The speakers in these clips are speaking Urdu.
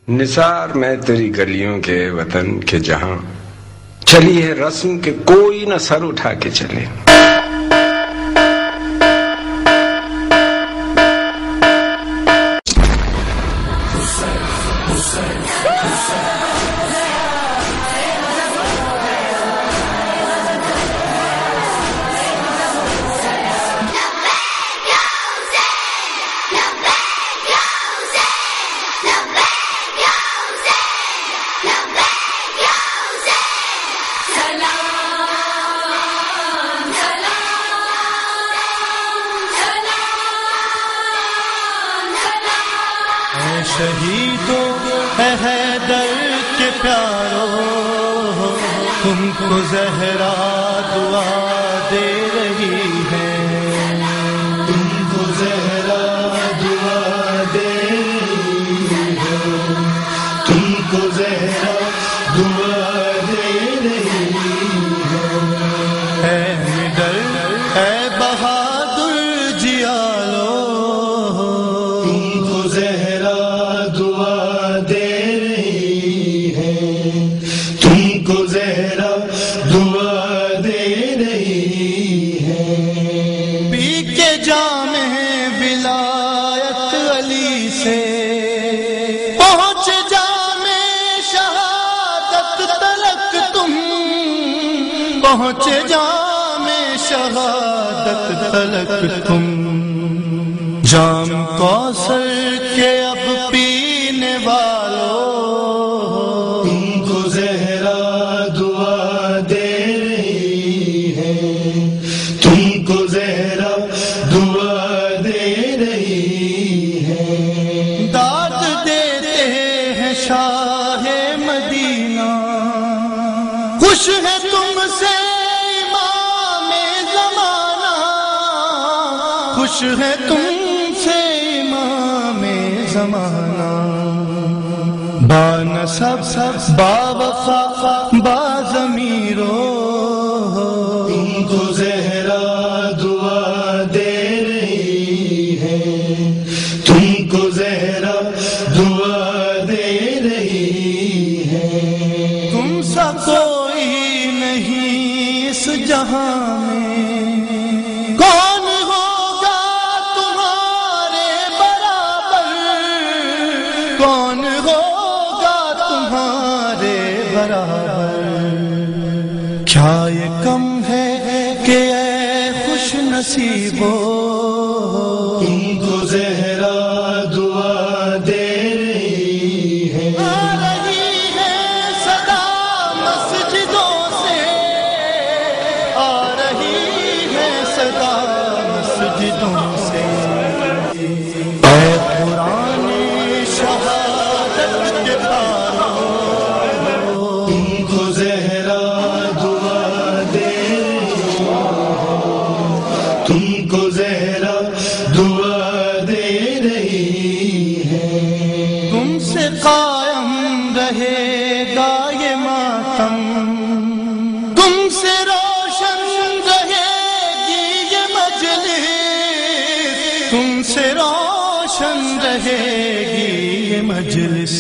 نثار میں تیری گلیوں کے وطن کے جہاں چلی ہے رسم کہ کوئی نہ سر اٹھا کے چلے. شہیدوں اے حیدر کے پیارو، تم کو زہرا دعا دے رہی ہے، تم کو زہرا دعا دے رہی ہے، تم کو زہرا دعا دے رہی ہے. اے حیدر اے بہادر جیالو، تم کو زہرا دعا دے رہی ہے، تم کو زہرا دعا دے رہی ہے. پی کے جام ولایت علی سے پہنچ جام شہادت تلک تم، پہنچ جام شہادت تلک تم. جام کوثر کے اب پینے والو، تم کو زہرا دعا دے رہی ہے، تم کو زہرا دعا دے رہی ہے. داد دیتے ہیں شاہ مدینہ، خوش ہے تم سے امام زمانہ، خوش ہے تم سے امام زمانہ. با نسب با وفا با ضمیرو، تم کو زہرا دعا دے رہی ہے، تم کو زہرا دعا دے رہی ہے. تم سا کوئی نہیں اس جہاں میں، کون ہوگا تمہارے برابر، کون ہوگا تمہارے برابر. کیا یہ کم ہے کہ اے خوش نصیبو، تم کو زہرا دعا دے رہی ہے. آ رہی ہے صدا مسجدوں سے، آ رہی ہے صدا مسجدوں سے. اے قرآن شہادت کے پارو، تم کو زہرا دعا دے رہی ہے، تم کو زہرا دعا دے رہی ہے. تم سے قائم رہے گا یہ ماتم، تم سے روشن رہے گی یہ مجلس، تم سے روشن رہے گی یہ مجلس.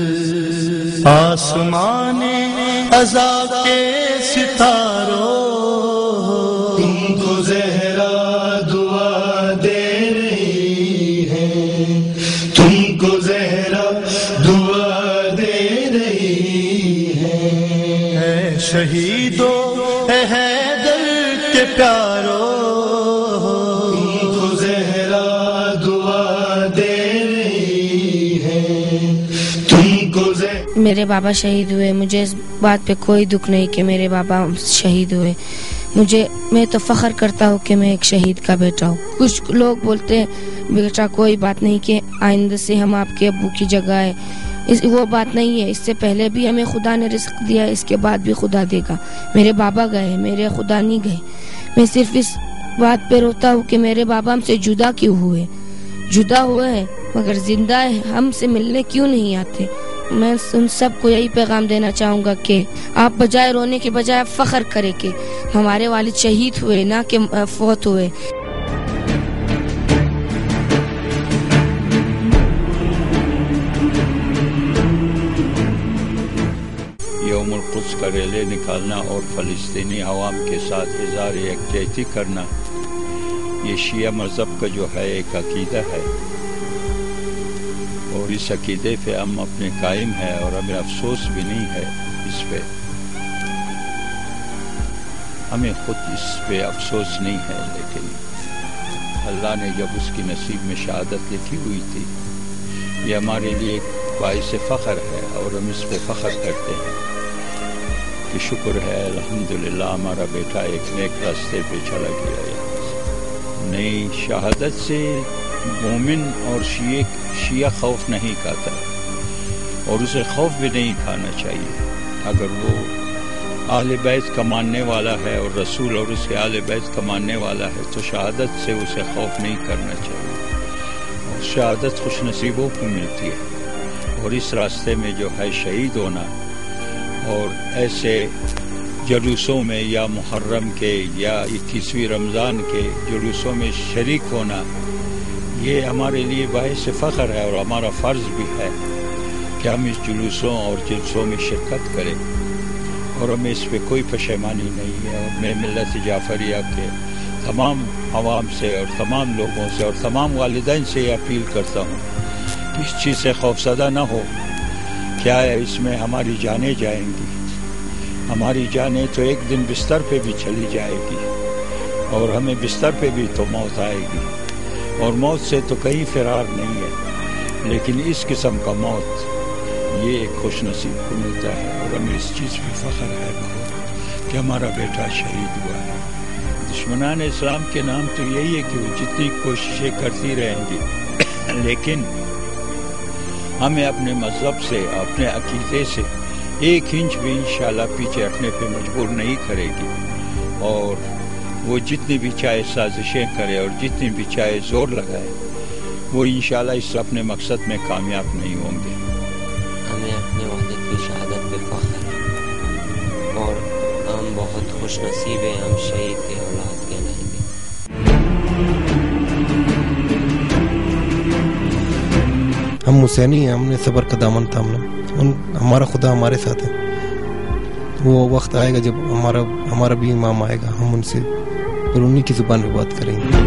آسمان عزا کے ستاروں، تم کو زہرا دعا دے رہی ہے، تم کو زہرا دعا دے رہی ہے. اے شہیدو اے حیدر کے پیارو، تم کو زہرا دعا دے رہی ہے، تم کو میرے بابا شہید ہوئے. مجھے اس بات پہ کوئی دکھ نہیں کہ میرے بابا شہید ہوئے. میں تو فخر کرتا ہوں کہ میں ایک شہید کا بیٹا ہوں. کچھ لوگ بولتے ہیں بیٹا کوئی بات نہیں کہ آئندہ سے ہم آپ کے ابو کی جگہ ہے، وہ بات نہیں ہے. اس سے پہلے بھی ہمیں خدا نے رزق دیا، اس کے بعد بھی خدا دے گا. میرے بابا گئے، میرے خدا نہیں گئے. میں صرف اس بات پہ روتا ہوں کہ میرے بابا ہم سے جدا کیوں ہوئے. جدا ہوئے ہیں مگر زندہ ہے، ہم سے ملنے کیوں نہیں آتے. میں ان سب کو یہی پیغام دینا چاہوں گا کہ آپ بجائے رونے کے بجائے فخر کریں کہ ہمارے والد شہید ہوئے، نہ کہ فوت ہوئے. القدس کا ریلے نکالنا اور فلسطینی عوام کے ساتھ اظہار یکجہتی کرنا، یہ شیعہ مذہب کا جو ہے ایک عقیدہ ہے، اور اس عقیدے پہ ہم اپنے قائم ہیں، اور ہمیں افسوس بھی نہیں ہے اس پہ، ہمیں خود اس پہ افسوس نہیں ہے، لیکن اللہ نے جب اس کی نصیب میں شہادت لکھی ہوئی تھی، یہ ہمارے لیے ایک باعث فخر ہے، اور ہم اس پہ فخر کرتے ہیں کہ شکر ہے الحمدللہ ہمارا بیٹا ایک نیک راستے پہ چلا گیا ہے۔ نئی شہادت سے مومن اور شیعہ خوف نہیں کھاتا، اور اسے خوف بھی نہیں کھانا چاہیے۔ اگر وہ اہل بیت کا ماننے والا ہے اور رسول اور اس کے اہل بیت کا ماننے والا ہے تو شہادت سے اسے خوف نہیں کرنا چاہیے، اور شہادت خوش نصیبوں کو ملتی ہے، اور اس راستے میں جو ہے شہید ہونا اور ایسے جلوسوں میں یا محرم کے یا 21ویں رمضان کے جلوسوں میں شریک ہونا، یہ ہمارے لیے باعث فخر ہے، اور ہمارا فرض بھی ہے کہ ہم اس جلوسوں اور جلسوں میں شرکت کریں، اور ہمیں اس پہ کوئی پشیمانی نہیں ہے۔ اور میں ملت جعفریہ کے تمام عوام سے اور تمام لوگوں سے اور تمام والدین سے یہ اپیل کرتا ہوں کہ اس چیز سے خوفزدہ نہ ہو۔ کیا ہے، اس میں ہماری جانیں جائیں گی، ہماری جانیں تو ایک دن بستر پہ بھی چلی جائے گی، اور ہمیں بستر پہ بھی تو موت آئے گی، اور موت سے تو کہیں فرار نہیں ہے، لیکن اس قسم کا موت یہ ایک خوش نصیب کو ملتا ہے، اور ہمیں اس چیز پہ فخر ہے بہت کہ ہمارا بیٹا شہید ہوا ہے۔ دشمنان اسلام کے نام تو یہی ہے کہ وہ جتنی کوششیں کرتی رہیں گی، لیکن ہمیں اپنے مذہب سے، اپنے عقیدے سے ایک انچ بھی انشاءاللہ پیچھے ہٹنے پہ مجبور نہیں کرے گی، اور وہ جتنی بھی چاہے سازشیں کرے اور جتنی بھی چاہے زور لگائے، وہ انشاءاللہ اس اپنے مقصد میں کامیاب نہیں ہوں گے۔ ہمیں اپنے والد کی شہادت پہ فخر ہے، اور ہم بہت خوش نصیب ہیں، ہم شہید کے اولاد کہلائیں گے۔ ہم حسینی ہیں، ہم نے صبر کا دامن تھامنا، ہمارا خدا ہمارے ساتھ ہے۔ وہ وقت آئے گا جب ہمارا بھی امام آئے گا، ہم ان سے پھر انہی کی زبان پہ بات کریں گے۔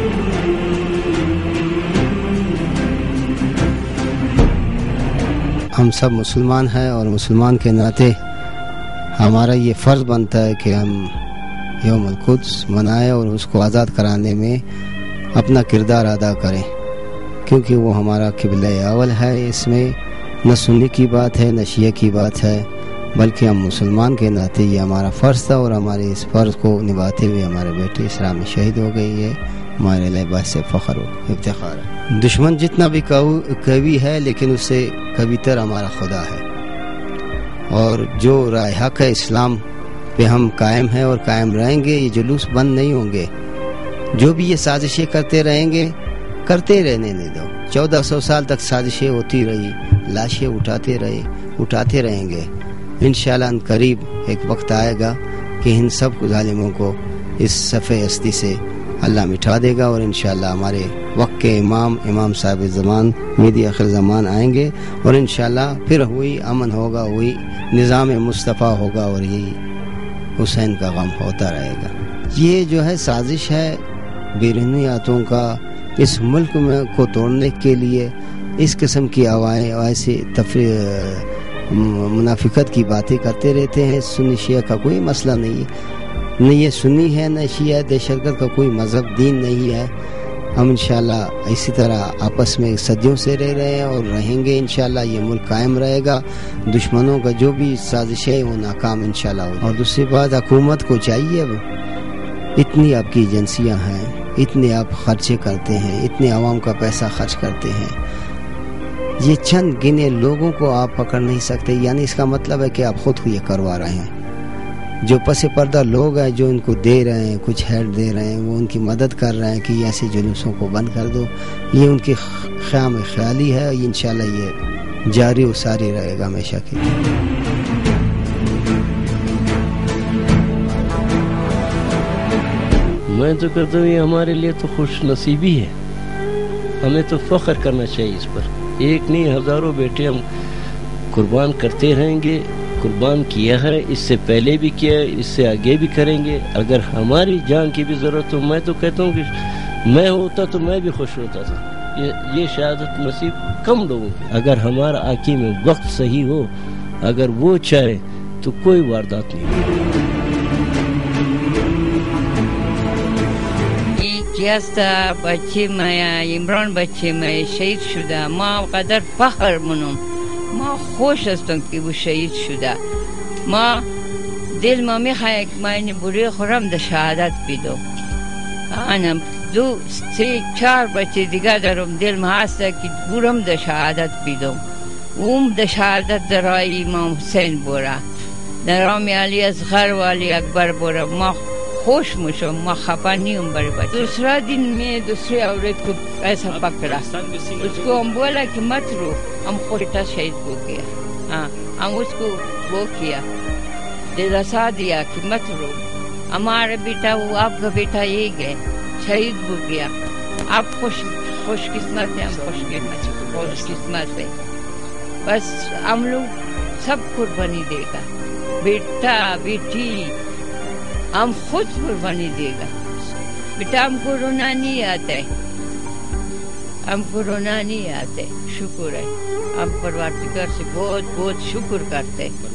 ہم سب مسلمان ہیں، اور مسلمان کے ناطے ہمارا یہ فرض بنتا ہے کہ ہم یوم القدس منائیں اور اس کو آزاد کرانے میں اپنا کردار ادا کریں، کیونکہ وہ ہمارا قبلہ اول ہے۔ اس میں نہ سنی کی بات ہے نہ شیعہ کی بات ہے، بلکہ ہم مسلمان کے ناطے یہ ہمارا فرض تھا، اور ہمارے اس فرض کو نبھاتے ہوئے ہمارے بیٹے اسلام میں شہید ہو گئی ہے، ہمارے لیے باعث فخر و افتخار ہے۔ دشمن جتنا بھی قوی ہے، لیکن اس سے قوی تر ہمارا خدا ہے، اور جو رائے حق ہے اسلام پہ ہم قائم ہیں اور قائم رہیں گے۔ یہ جلوس بند نہیں ہوں گے، جو بھی یہ سازشیں کرتے رہیں گے کرتے رہنے نہیں دو۔ 1400 سال تک سازشیں ہوتی رہی، لاشیں اٹھاتے رہیں گے۔ انشاءاللہ ان قریب ایک وقت آئے گا کہ ان سب ظالموں کو اس صفحہ ہستی سے اللہ مٹھا دے گا، اور انشاءاللہ ہمارے وقت کے امام صاحب زمان مہدی آخر زمان آئیں گے، اور انشاءاللہ پھر وہی امن ہوگا، وہی نظام مصطفیٰ ہوگا، اور یہی حسین کا غم ہوتا رہے گا۔ یہ جو ہے سازش ہے بیرونیاتوں کا اس ملک میں کو توڑنے کے لیے، اس قسم کی ایسی منافقت کی باتیں کرتے رہتے ہیں۔ سنی شیعہ کا کوئی مسئلہ نہیں ہے، نہ یہ سنی ہے نہ شیعہ، دہشت گرد کا کوئی مذہب دین نہیں ہے۔ ہم انشاءاللہ اسی طرح آپس میں صدیوں سے رہ رہے ہیں اور رہیں گے۔ انشاءاللہ یہ ملک قائم رہے گا، دشمنوں کا جو بھی سازش ہے وہ ناکام انشاءاللہ ہوگا۔ اور دوسری بات، حکومت کو چاہیے، اب اتنی آپ کی ایجنسیاں ہیں، اتنے آپ خرچے کرتے ہیں، اتنے عوام کا پیسہ خرچ کرتے ہیں، یہ چند گنے لوگوں کو آپ پکڑ نہیں سکتے، یعنی اس کا مطلب ہے کہ آپ خود کو یہ کروا رہے ہیں۔ جو پس پردہ لوگ ہیں جو ان کو دے رہے ہیں، کچھ ہیلپ دے رہے ہیں، وہ ان کی مدد کر رہے ہیں کہ ایسے جلوسوں کو بند کر دو، یہ ان کی خیام خیالی ہے۔ انشاءاللہ یہ جاری و ساری رہے گا ہمیشہ کے لیے۔ میں تو کہتا ہوں یہ ہمارے لیے تو خوش نصیبی ہے، ہمیں تو فخر کرنا چاہیے اس پر۔ ایک نہیں، ہزاروں بیٹے ہم قربان کرتے رہیں گے، قربان کیا ہے، اس سے پہلے بھی کیا ہے، اس سے آگے بھی کریں گے. اگر ہماری جان کی بھی ضرورت ہو، میں تو کہتا ہوں کہ میں ہوتا تو میں بھی خوش ہوتا تھا. یہ شہادت نصیب کم لوگوں کی. اگر ہمارا آقی میں وقت صحیح ہو، اگر وہ چاہے تو کوئی واردات نہیں. جستا بچه ما عمران بچه ما شهید شده، ما قدر فخر منم، ما خوش هستم که او شهید شده. ما دل ما میخواه که ما این بوری خورم ده شهادت بیدم. انم 2-3-4 بچه دیگه دارم دل ما هسته که بورم ده شهادت بیدم. اوم ده شهادت در راه امام حسین بوره، در راه علی اصغر و علی اکبر بوره. ما خوش میشم، ما خفا نیم برای بچه. دوسرا دن میں دوسرے عورت کو ایسا پکڑا، اس کو ہم بولا کہ مت رو، ہم خوشتا شہید ہو گیا. ہاں ہم اس کو وہ کیا، دلاسا دیا کہ مت رو، ہمارا بیٹا وہ آپ کا بیٹا یہ گئے شہید ہو گیا. آپ خوش قسمت ہیں، ہم خوش قسمت ہیں. بس ہم لوگ سب قربانی دے گا، بیٹا بیٹی ہم خود قربانی دے گا. بیٹا ہم کو رونا نہیں آتا ہے، ہم کو رونا نہیں آتا ہے. شکر ہے، ہم پروردگار سے بہت بہت شکر کرتے ہیں.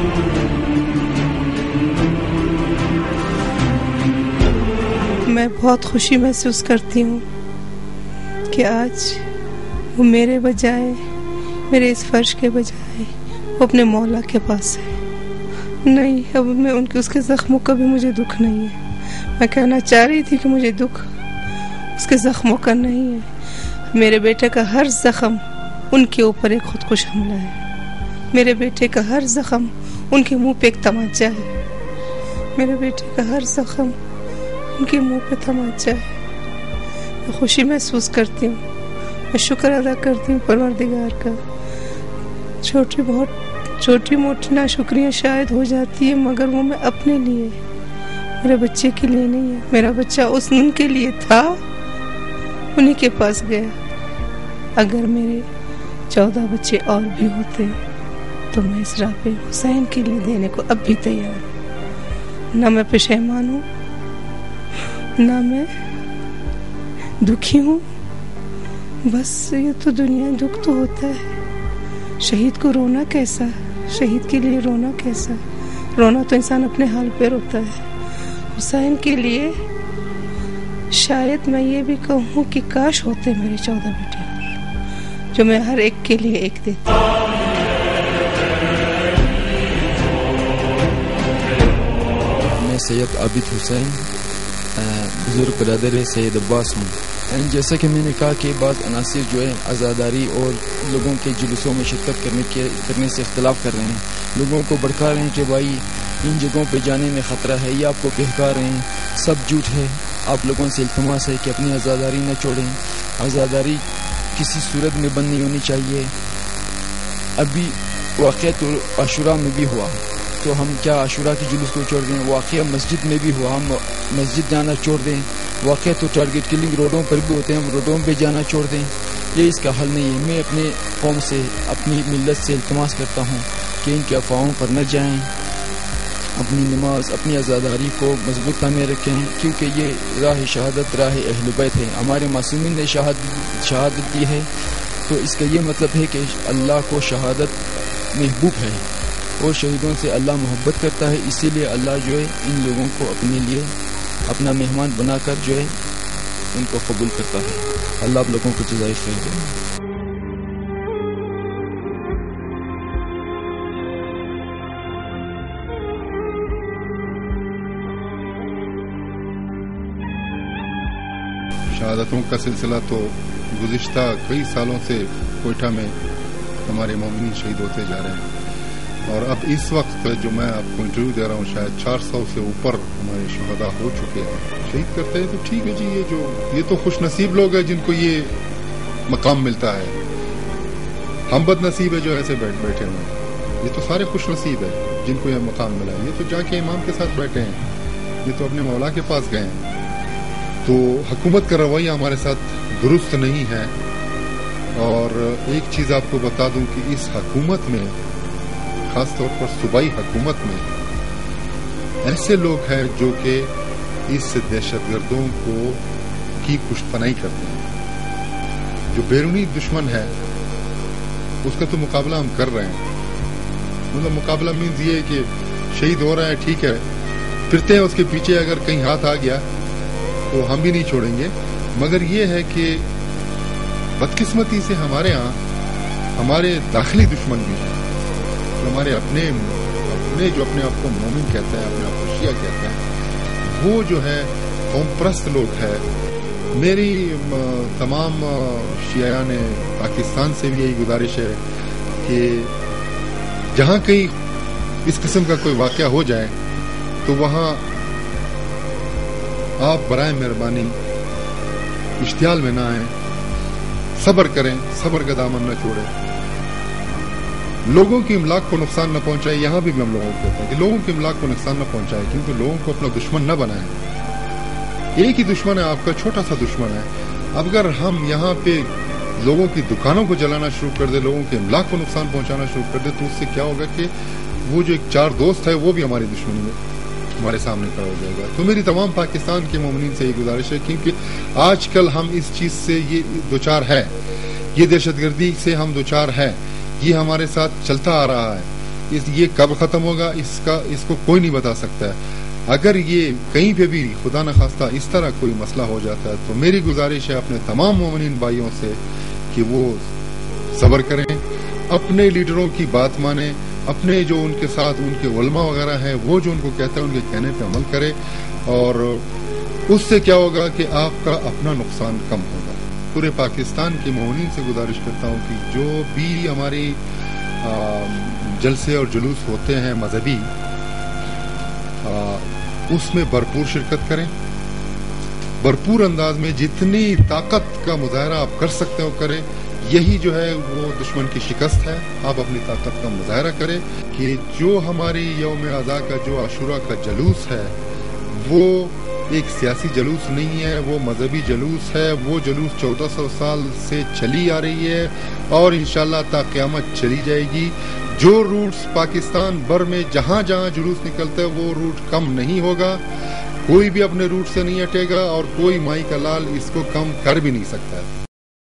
میں بہت خوشی محسوس کرتی ہوں کہ آج وہ میرے بجائے، میرے اس فرش کے بجائے وہ اپنے مولا کے پاس ہے. نہیں، اب میں ان کے اس کے زخموں کا بھی مجھے دکھ نہیں ہے. میں کہنا چاہ رہی تھی کہ مجھے دکھ اس کے زخموں کا نہیں ہے. میرے بیٹے کا ہر زخم ان کے اوپر ایک خودکش حملہ ہے. میرے بیٹے کا ہر زخم ان کے منہ پہ ایک تمانچہ ہے. میرے بیٹے کا ہر زخم ان کے منہ پہ تمانچہ ہے. میں خوشی محسوس کرتی ہوں، میں شکر ادا کرتی ہوں پروردگار کا. چھوٹی موٹی ناشکریاں شاید ہو جاتی ہے، مگر وہ میں اپنے لیے، میرے بچے کے لیے نہیں ہے. میرا بچہ ان کے لیے تھا، انہی کے پاس گیا. اگر میرے 14 بچے اور بھی ہوتے تو میں اس راہ پہ حسین کے لیے دینے کو اب بھی تیار ہوں. نہ میں پشیمان ہوں، نہ میں دکھی ہوں. بس یہ تو دنیا دکھ تو ہوتا ہے. شہید کو رونا کیسا، شہید کے لیے رونا کیسا. رونا تو انسان اپنے حال پہ روتا ہے. حسین کے لیے شاید میں یہ بھی کہوں کہ کاش ہوتے میرے 14 بیٹے جو میں ہر ایک کے لیے ایک دیتی. میں سید عابد حسین بزرگ برادر سید عباس ہوں. جیسا کہ میں نے کہا کہ بعض عناصر جو ہے عزاداری اور لوگوں کے جلوسوں میں شرکت کرنے سے اختلاف کر رہے ہیں. لوگوں کو بھڑکا رہے ہیں کہ بھائی ان جگہوں پہ جانے میں خطرہ ہے، یا آپ کو بہکا رہے ہیں. سب جھوٹ ہے. آپ لوگوں سے التماس ہے کہ اپنی عزاداری نہ چھوڑیں. عزاداری کسی صورت میں بند نہیں ہونی چاہیے. ابھی واقعہ تو عاشورہ میں بھی ہوا، تو ہم کیا عاشورہ کی جلوس کو چھوڑ دیں؟ واقعہ مسجد میں بھی ہوا، ہم مسجد جانا چھوڑ دیں؟ واقعہ تو ٹارگٹ کلنگ روڈوں پر بھی ہوتے ہیں، ہم روڈوں پہ جانا چھوڑ دیں؟ یہ اس کا حل نہیں ہے. میں اپنے قوم سے، اپنی ملت سے التماس کرتا ہوں کہ ان کے افواہوں پر نہ جائیں. اپنی نماز، اپنی عزاداری کو مضبوط تعمیر رکھیں، کیونکہ یہ راہ شہادت، راہ اہل بیت ہے. ہمارے معصومین نے شہادت دی ہے، تو اس کا یہ مطلب ہے کہ اللہ کو شہادت محبوب ہے اور شہیدوں سے اللہ محبت کرتا ہے. اسی لیے اللہ جو ہے ان لوگوں کو اپنے لیے اپنا مہمان بنا کر جو ہے ان کو قبول کرتا ہے. اللہ آپ لوگوں کو جزائے خیر دے. شہادتوں کا سلسلہ تو گزشتہ کئی سالوں سے کوئٹہ میں ہمارے مومنین شہید ہوتے جا رہے ہیں. اور اب اس وقت جو میں آپ کو انٹرویو دے رہا ہوں، شاید 400 سے اوپر ہمارے شہداء ہو چکے ہیں. شہید کرتے ہیں تو ٹھیک ہے جی، یہ تو خوش نصیب لوگ ہیں جن کو یہ مقام ملتا ہے. ہم بد نصیب ہے جو ایسے بیٹھے ہوئے ہیں. یہ تو سارے خوش نصیب ہے جن کو یہ مقام ملا. یہ تو جا کے امام کے ساتھ بیٹھے ہیں، یہ تو اپنے مولا کے پاس گئے ہیں. تو حکومت کا رویہ ہمارے ساتھ درست نہیں ہے. اور ایک چیز آپ کو بتا دوں کہ اس حکومت میں खास तौर पर सूबाई हुकूमत में ऐसे लोग हैं जो कि इस दहशतगर्दों की पुष्टपनाही करते हैं। जो बैरूनी दुश्मन है उसका तो मुकाबला हम कर रहे हैं। मतलब मुकाबला मीन्स ये कि शहीद हो रहा है, ठीक है, फिरते हैं उसके पीछे, अगर कहीं हाथ आ गया तो हम भी नहीं छोड़ेंगे। मगर ये है कि बदकिस्मती से हमारे यहाँ हमारे दाखिली दुश्मन भी हैं, तो हमारे अपने जो अपने आप को मोमिन कहते हैं, अपने आप को शिया कहते हैं, वो जो है कौम परस्त लोग हैं। मेरी तमाम शियायान पाकिस्तान से भी यही गुजारिश है कि जहाँ कहीं इस किस्म का कोई वाक़या हो जाए तो वहाँ आप बराए मेहरबानी इश्तियाल में ना आए, सब्र करें, सब्र का दामन न छोड़ें, लोगों की इमलाक को नुकसान न पहुंचाए। यहाँ भी हम लोगों को कहते हैं कि लोगों की इमलाक को नुकसान न पहुंचाए, क्योंकि लोगों को अपना दुश्मन न बनाए। एक ही दुश्मन है आपका, छोटा सा दुश्मन है। अब अगर हम यहाँ पे लोगों की दुकानों को जलाना शुरू कर दे, लोगों के इमलाक को नुकसान पहुंचाना शुरू कर दे, तो उससे क्या होगा कि वो जो एक चार दोस्त है वो भी हमारी दुश्मनी में हमारे सामने खड़ा हो जाएगा। तो मेरी तमाम पाकिस्तान के मोमिनीन से ये गुजारिश है, क्योंकि आजकल हम इस चीज से ये दो चार है, ये दहशतगर्दी से हम दो चार है, ये हमारे साथ चलता आ रहा है। ये कब खत्म होगा इसको कोई नहीं बता सकता है। अगर ये कहीं पे भी खुदा न खास्ता इस तरह कोई मसला हो जाता है तो मेरी गुजारिश है अपने तमाम मोमिनीन भाइयों से कि वो सब्र करें, अपने लीडरों की बात माने, अपने जो उनके साथ उनके उलमा वगैरह हैं वो जो उनको कहते हैं उनके कहने पे अमल करें, और उससे क्या होगा कि आपका अपना नुकसान कम होगा। पूरे पाकिस्तान के मोमिनीन से गुजारिश करता हूँ कि जो भी हमारी जलसे और जुलूस होते हैं मजहबी, उसमें भरपूर शिरकत करें, भरपूर अंदाज में जितनी ताकत का मुजाहरा आप कर सकते हो करें। यही जो है वो दुश्मन की शिकस्त है। आप अपनी ताकत का मुजाहरा करें कि जो हमारी यौम आज़ा का जो आशूरा का जलूस है वो एक सियासी जलूस नहीं है, वो मजहबी जलूस है। वो जलूस 1400 साल से चली आ रही है और इंशाअल्लाह ता क़यामत चली जाएगी। जो रूट्स पाकिस्तान भर में जहां जहां जुलूस निकलता है वो रूट कम नहीं होगा, कोई भी अपने रूट से नहीं हटेगा और कोई माई का लाल इसको कम कर भी नहीं सकता है।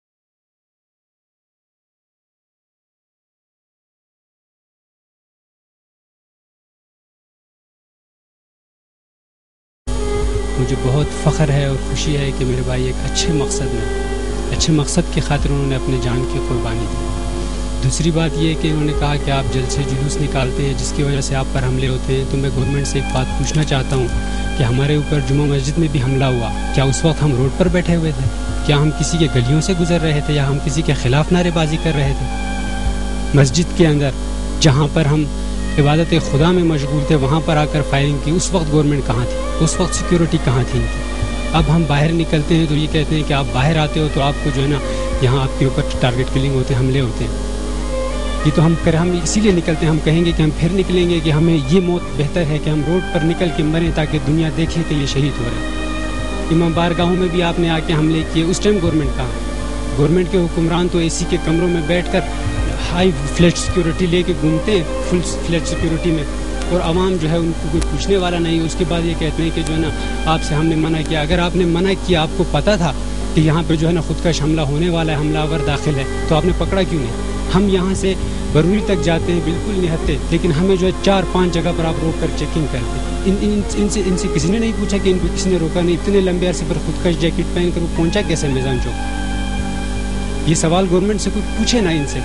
मुझे बहुत फ़ख्र है और खुशी है कि मेरे भाई एक अच्छे मकसद की खातिर उन्होंने अपने जान की कुर्बानी दी। दूसरी बात यह कि उन्होंने कहा कि आप जलसे जुलूस निकालते हैं जिसकी वजह से आप पर हमले होते हैं। तो मैं गवर्नमेंट से एक बात पूछना चाहता हूँ कि हमारे ऊपर जुम्मा मस्जिद में भी हमला हुआ, क्या उस वक्त हम रोड पर बैठे हुए थे? क्या हम किसी के गलियों से गुजर रहे थे या हम किसी के ख़िलाफ़ नारेबाजी कर रहे थे? मस्जिद के अंदर जहाँ पर हम इबादत खुदा में मशगूल थे वहाँ पर आकर फायरिंग की, उस वक्त गवर्नमेंट कहाँ थी? उस वक्त सिक्योरिटी कहाँ थी इनकी? अब हम बाहर निकलते हैं तो ये कहते हैं कि आप बाहर आते हो तो आपको जो है ना यहाँ आपके ऊपर टारगेट किलिंग होते हैं, हमले होते हैं। ये तो हम इसीलिए निकलते हैं, हम कहेंगे कि हम फिर निकलेंगे कि हमें ये मौत बेहतर है कि हम रोड पर निकल के मरें ताकि दुनिया देखे कि ये शहीद हो रहे हैं। इमाम बारगाहों में भी आपने आके हमले किए, उस टाइम गवर्नमेंट कहाँ? गवर्नमेंट के हुक्मरान तो एसी के कमरों में बैठकर हाई फ्लैट सिक्योरिटी लेके घूमते हैं, फुल फ्लैट सिक्योरिटी में, और आवाम जो है उनको कोई पूछने वाला नहीं। उसके बाद ये कहते हैं कि जो है ना आपसे हमने मना किया। अगर आपने मना किया, आपको पता था कि यहाँ पे जो है ना खुदकश हमला होने वाला है, हमलावर दाखिल है, तो आपने पकड़ा क्यों नहीं? हम यहाँ से बरूरी तक जाते हैं, बिल्कुल नहीं हटते, लेकिन हमें जो है 4-5 जगह पर आप रोक कर चेकिंग करते। इनसे किसी ने नहीं पूछा कि इनको किसी ने रोका नहीं? इतने लंबे अरसे पर खुदकश जैकेट पहन कर वो पहुँचा कैसे मैदान चौक? ये सवाल गवर्नमेंट से कोई पूछे ना इनसे।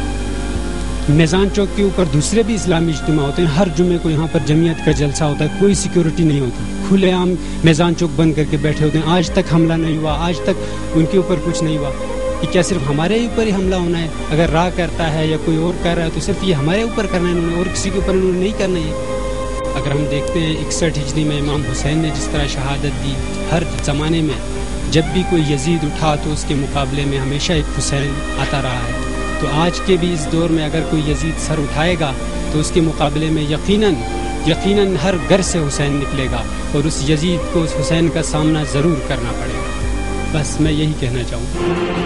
मैदान चौक के ऊपर दूसरे भी इस्लामी इज्तिमा होते हैं, हर जुमे को यहाँ पर जमीयत का जलसा होता है, कोई सिक्योरिटी नहीं होती, खुलेआम मैदान चौक बंद करके बैठे होते हैं। आज तक हमला नहीं हुआ, आज तक उनके ऊपर कुछ नहीं हुआ। कि क्या सिर्फ हमारे ऊपर ही हमला होना है? अगर रा करता है या कोई और कर रहा है तो सिर्फ ये हमारे ऊपर करना है इन्होंने, और किसी के ऊपर इन्होंने नहीं करना है। अगर हम देखते हैं 61 हिजरी में इमाम हुसैन ने जिस तरह शहादत दी, हर ज़माने में जब भी कोई यजीद उठा तो उसके मुकाबले में हमेशा एक हुसैन आता रहा है। तो आज के भी इस दौर में अगर कोई यजीद सर उठाएगा तो उसके मुकाबले में यकीनन हर घर से हुसैन निकलेगा और उस यजीद को उस हुसैन का सामना ज़रूर करना पड़ेगा। बस मैं यही कहना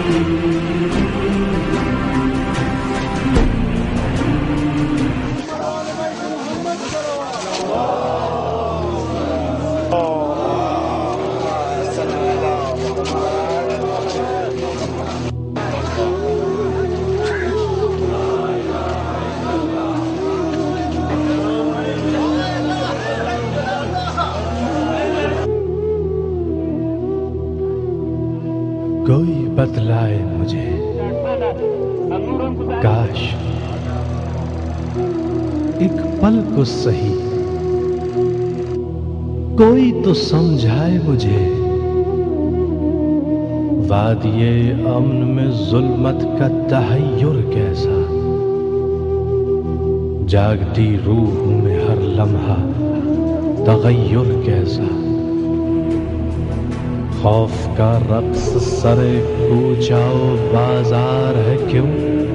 चाहूँगा। कोई बतलाए मुझे, काश एक पल को सही कोई तो समझाए मुझे, वादिये अमन में जुल्मत का तहय्युर कैसा, जागती रूह में हर लम्हा तगय्युर कैसा, खौफ का रक्स सरे कूचाओ बाजार है क्यों,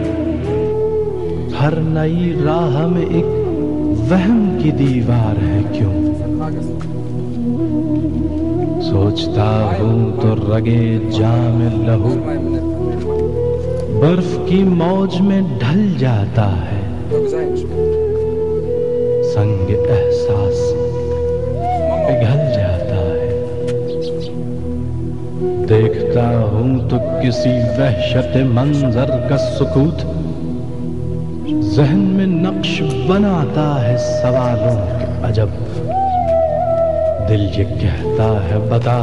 हर नई राह में एक वहम की दीवार है क्यों, सोचता हूं तो रगे जाम लहू बर्फ की मौज में ढल जाता है, संग एहसास पिघल जाता है, देखता हूं तो किसी वहशत मंजर का सुकूत ज़हन में नक्श बनाता है सवालों के अजब, दिल ये कहता है बता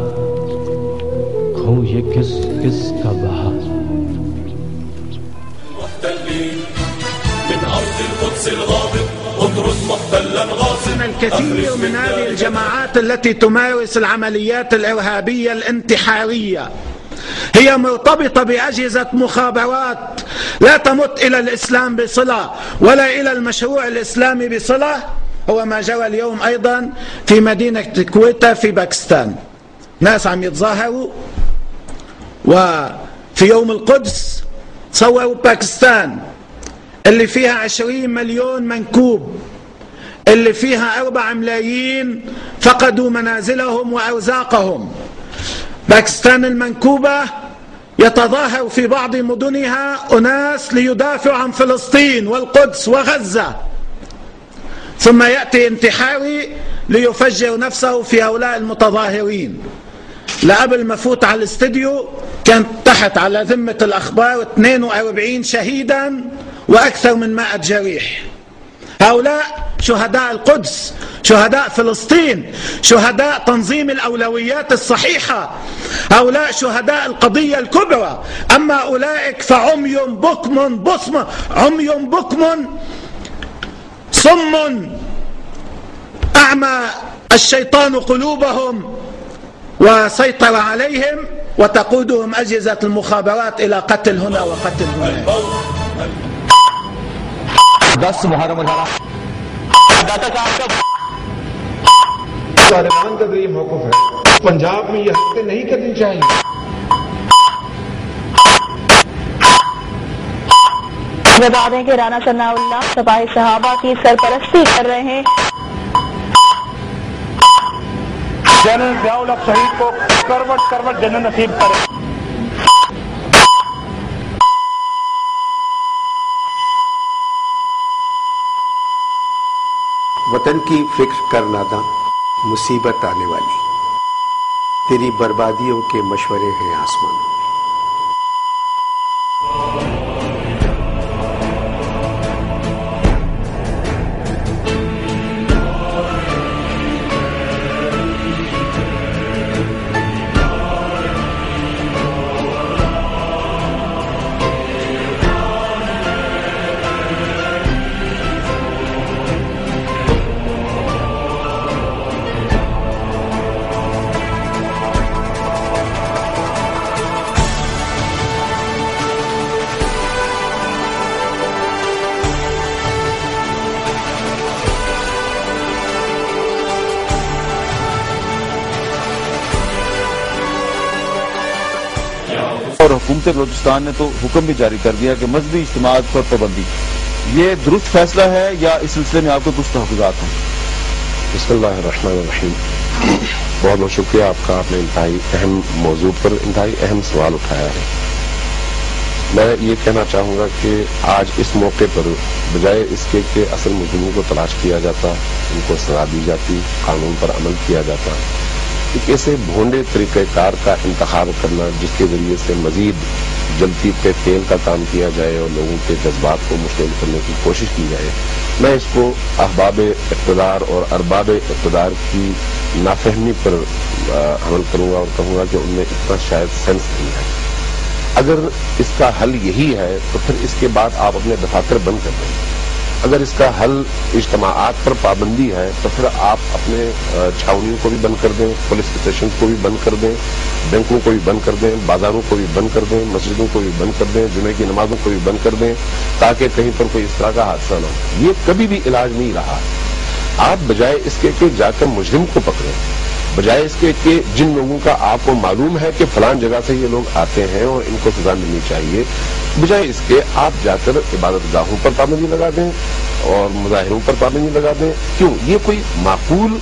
खूं ये किस किस का बहा। الكثير من هذه الجماعات التي تمارس العمليات الإرهابية الانتحارية هي مرتبطة بأجهزة مخابرات لا تمت إلى الإسلام بصلة ولا إلى المشروع الإسلامي بصلة، هو ما جرى اليوم أيضا في مدينة كويتا في باكستان، ناس عم يتظاهروا وفي يوم القدس صوروا باكستان اللي فيها 20 مليون منكوب، اللي فيها 4 ملايين فقدوا منازلهم وأرزاقهم. باكستان المنكوبة يتظاهر في بعض مدنها أناس ليدافعوا عن فلسطين والقدس وغزة، ثم يأتي انتحاري ليفجر نفسه في هؤلاء المتظاهرين. لقبل ما فوت على الاستديو كانت تحت على ذمة الأخبار 42 شهيدا وأكثر من 100 جريح. هؤلاء شهداء القدس، شهداء فلسطين، شهداء تنظيم الأولويات الصحيحة، هؤلاء شهداء القضية الكبرى. أما أولئك فعمي بكم بصم، عمي بكم صم أعمى الشيطان قلوبهم وسيطر عليهم وتقودهم أجهزة المخابرات إلى قتل هنا وقتل هنا. 10 محرم الحرام طالبان کا یہ موقف ہے، پنجاب میں یہ حرکتیں نہیں کرنی چاہیے۔ بتا دیں کہ رانا ثناء اللہ سپاہی صحابہ کی سرپرستی کر رہے ہیں۔ جنرل ضیاء الحق شہید کو کروٹ کروٹ جنت نصیب کرے۔ وطن کی فکر کر ناداں، مصیبت آنے والی، تیری بربادیوں کے مشورے ہیں آسمان۔ اور حکومت بلوچستان نے تو حکم بھی جاری کر دیا کہ مذہبی اجتماعات پر پابندی، یہ درست فیصلہ ہے یا اس سلسلے میں آپ کو کچھ تحفظات ہیں؟ بسم اللہ الرحمن الرحیم۔ بہت بہت شکریہ آپ کا، آپ نے انتہائی اہم موضوع پر انتہائی اہم سوال اٹھایا ہے۔ میں یہ کہنا چاہوں گا کہ آج اس موقع پر بجائے اس کے کہ اصل مجرموں کو تلاش کیا جاتا، ان کو سزا دی جاتی، قانون پر عمل کیا جاتا، ایک ایسے بھونڈے طریقہ کار کا انتخاب کرنا جس کے ذریعے سے مزید جلتی پہ تیل کا کام کیا جائے اور لوگوں کے جذبات کو مشتعل کرنے کی کوشش کی جائے، میں اس کو احباب اقتدار اور ارباب اقتدار کی نافہمی پر عمل کروں گا اور کہوں گا کہ ان میں اتنا شاید سینس نہیں ہے۔ اگر اس کا حل یہی ہے تو پھر اس کے بعد آپ اپنے دفاتر بند کر دیں۔ اگر اس کا حل اجتماعات پر پابندی ہے تو پھر آپ اپنے چھاؤنیوں کو بھی بند کر دیں، پولیس اسٹیشن کو بھی بند کر دیں، بینکوں کو بھی بند کر دیں، بازاروں کو بھی بند کر دیں، مسجدوں کو بھی بند کر دیں، جمعے کی نمازوں کو بھی بند کر دیں، تاکہ کہیں پر کوئی اس طرح کا حادثہ نہ ہو۔ یہ کبھی بھی علاج نہیں رہا۔ آپ بجائے اس کے کہ جا کر مجرم کو پکڑیں، بجائے اس کے کہ جن لوگوں کا آپ کو معلوم ہے کہ فلان جگہ سے یہ لوگ آتے ہیں اور ان کو سزا ملنی چاہیے، بجائے اس کے آپ جا کر عبادت گاہوں پر پابندی لگا دیں اور مظاہروں پر پابندی لگا دیں۔ کیوں؟ یہ کوئی معقول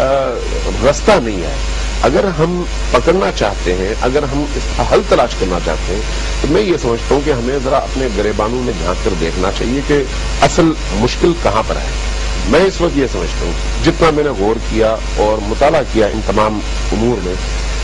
راستہ نہیں ہے۔ اگر ہم پکڑنا چاہتے ہیں، اگر ہم اس کا حل تلاش کرنا چاہتے ہیں تو میں یہ سمجھتا ہوں کہ ہمیں ذرا اپنے گریبانوں میں جھانک کر دیکھنا چاہیے کہ اصل مشکل کہاں پر ہے۔ میں اس وقت یہ سمجھتا ہوں، جتنا میں نے غور کیا اور مطالعہ کیا ان تمام امور میں،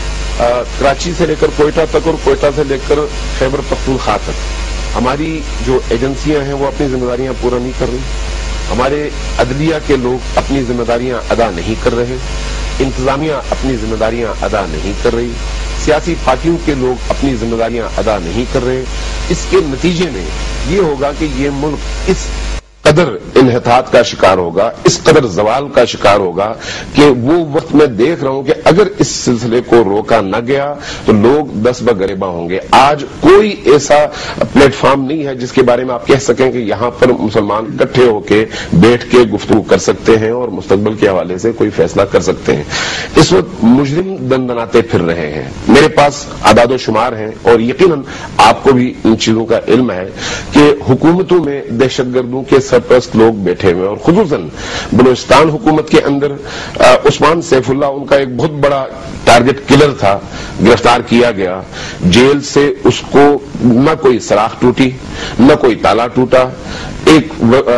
کراچی سے لے کر کوئٹہ تک اور کوئٹہ سے لے کر خیبر پختونخوا تک ہماری جو ایجنسیاں ہیں وہ اپنی ذمہ داریاں پورا نہیں کر رہی، ہمارے عدلیہ کے لوگ اپنی ذمہ داریاں ادا نہیں کر رہے، انتظامیہ اپنی ذمہ داریاں ادا نہیں کر رہی، سیاسی پارٹیوں کے لوگ اپنی ذمہ داریاں ادا نہیں کر رہے۔ اس کے نتیجے میں یہ ہوگا کہ یہ ملک اس قدر انحطاط کا شکار ہوگا، اس قدر زوال کا شکار ہوگا کہ وہ وقت میں دیکھ رہا ہوں کہ اگر اس سلسلے کو روکا نہ گیا تو لوگ دست بگریباں ہوں گے۔ آج کوئی ایسا پلیٹ فارم نہیں ہے جس کے بارے میں آپ کہہ سکیں کہ یہاں پر مسلمان اکٹھے ہو کے بیٹھ کے گفتگو کر سکتے ہیں اور مستقبل کے حوالے سے کوئی فیصلہ کر سکتے ہیں۔ اس وقت مجرم دندناتے پھر رہے ہیں۔ میرے پاس اعداد و شمار ہیں اور یقیناً آپ کو بھی ان چیزوں کا علم ہے کہ حکومتوں میں دہشت گردوں کے سرپرست لوگ بیٹھے ہوئے، اور خصوصاً بلوچستان حکومت کے اندر عثمان سیف اللہ ان کا ایک بہت بڑا ٹارگٹ کلر تھا، گرفتار کیا گیا، جیل سے اس کو نہ کوئی سراخ ٹوٹی نہ کوئی تالا ٹوٹا، ایک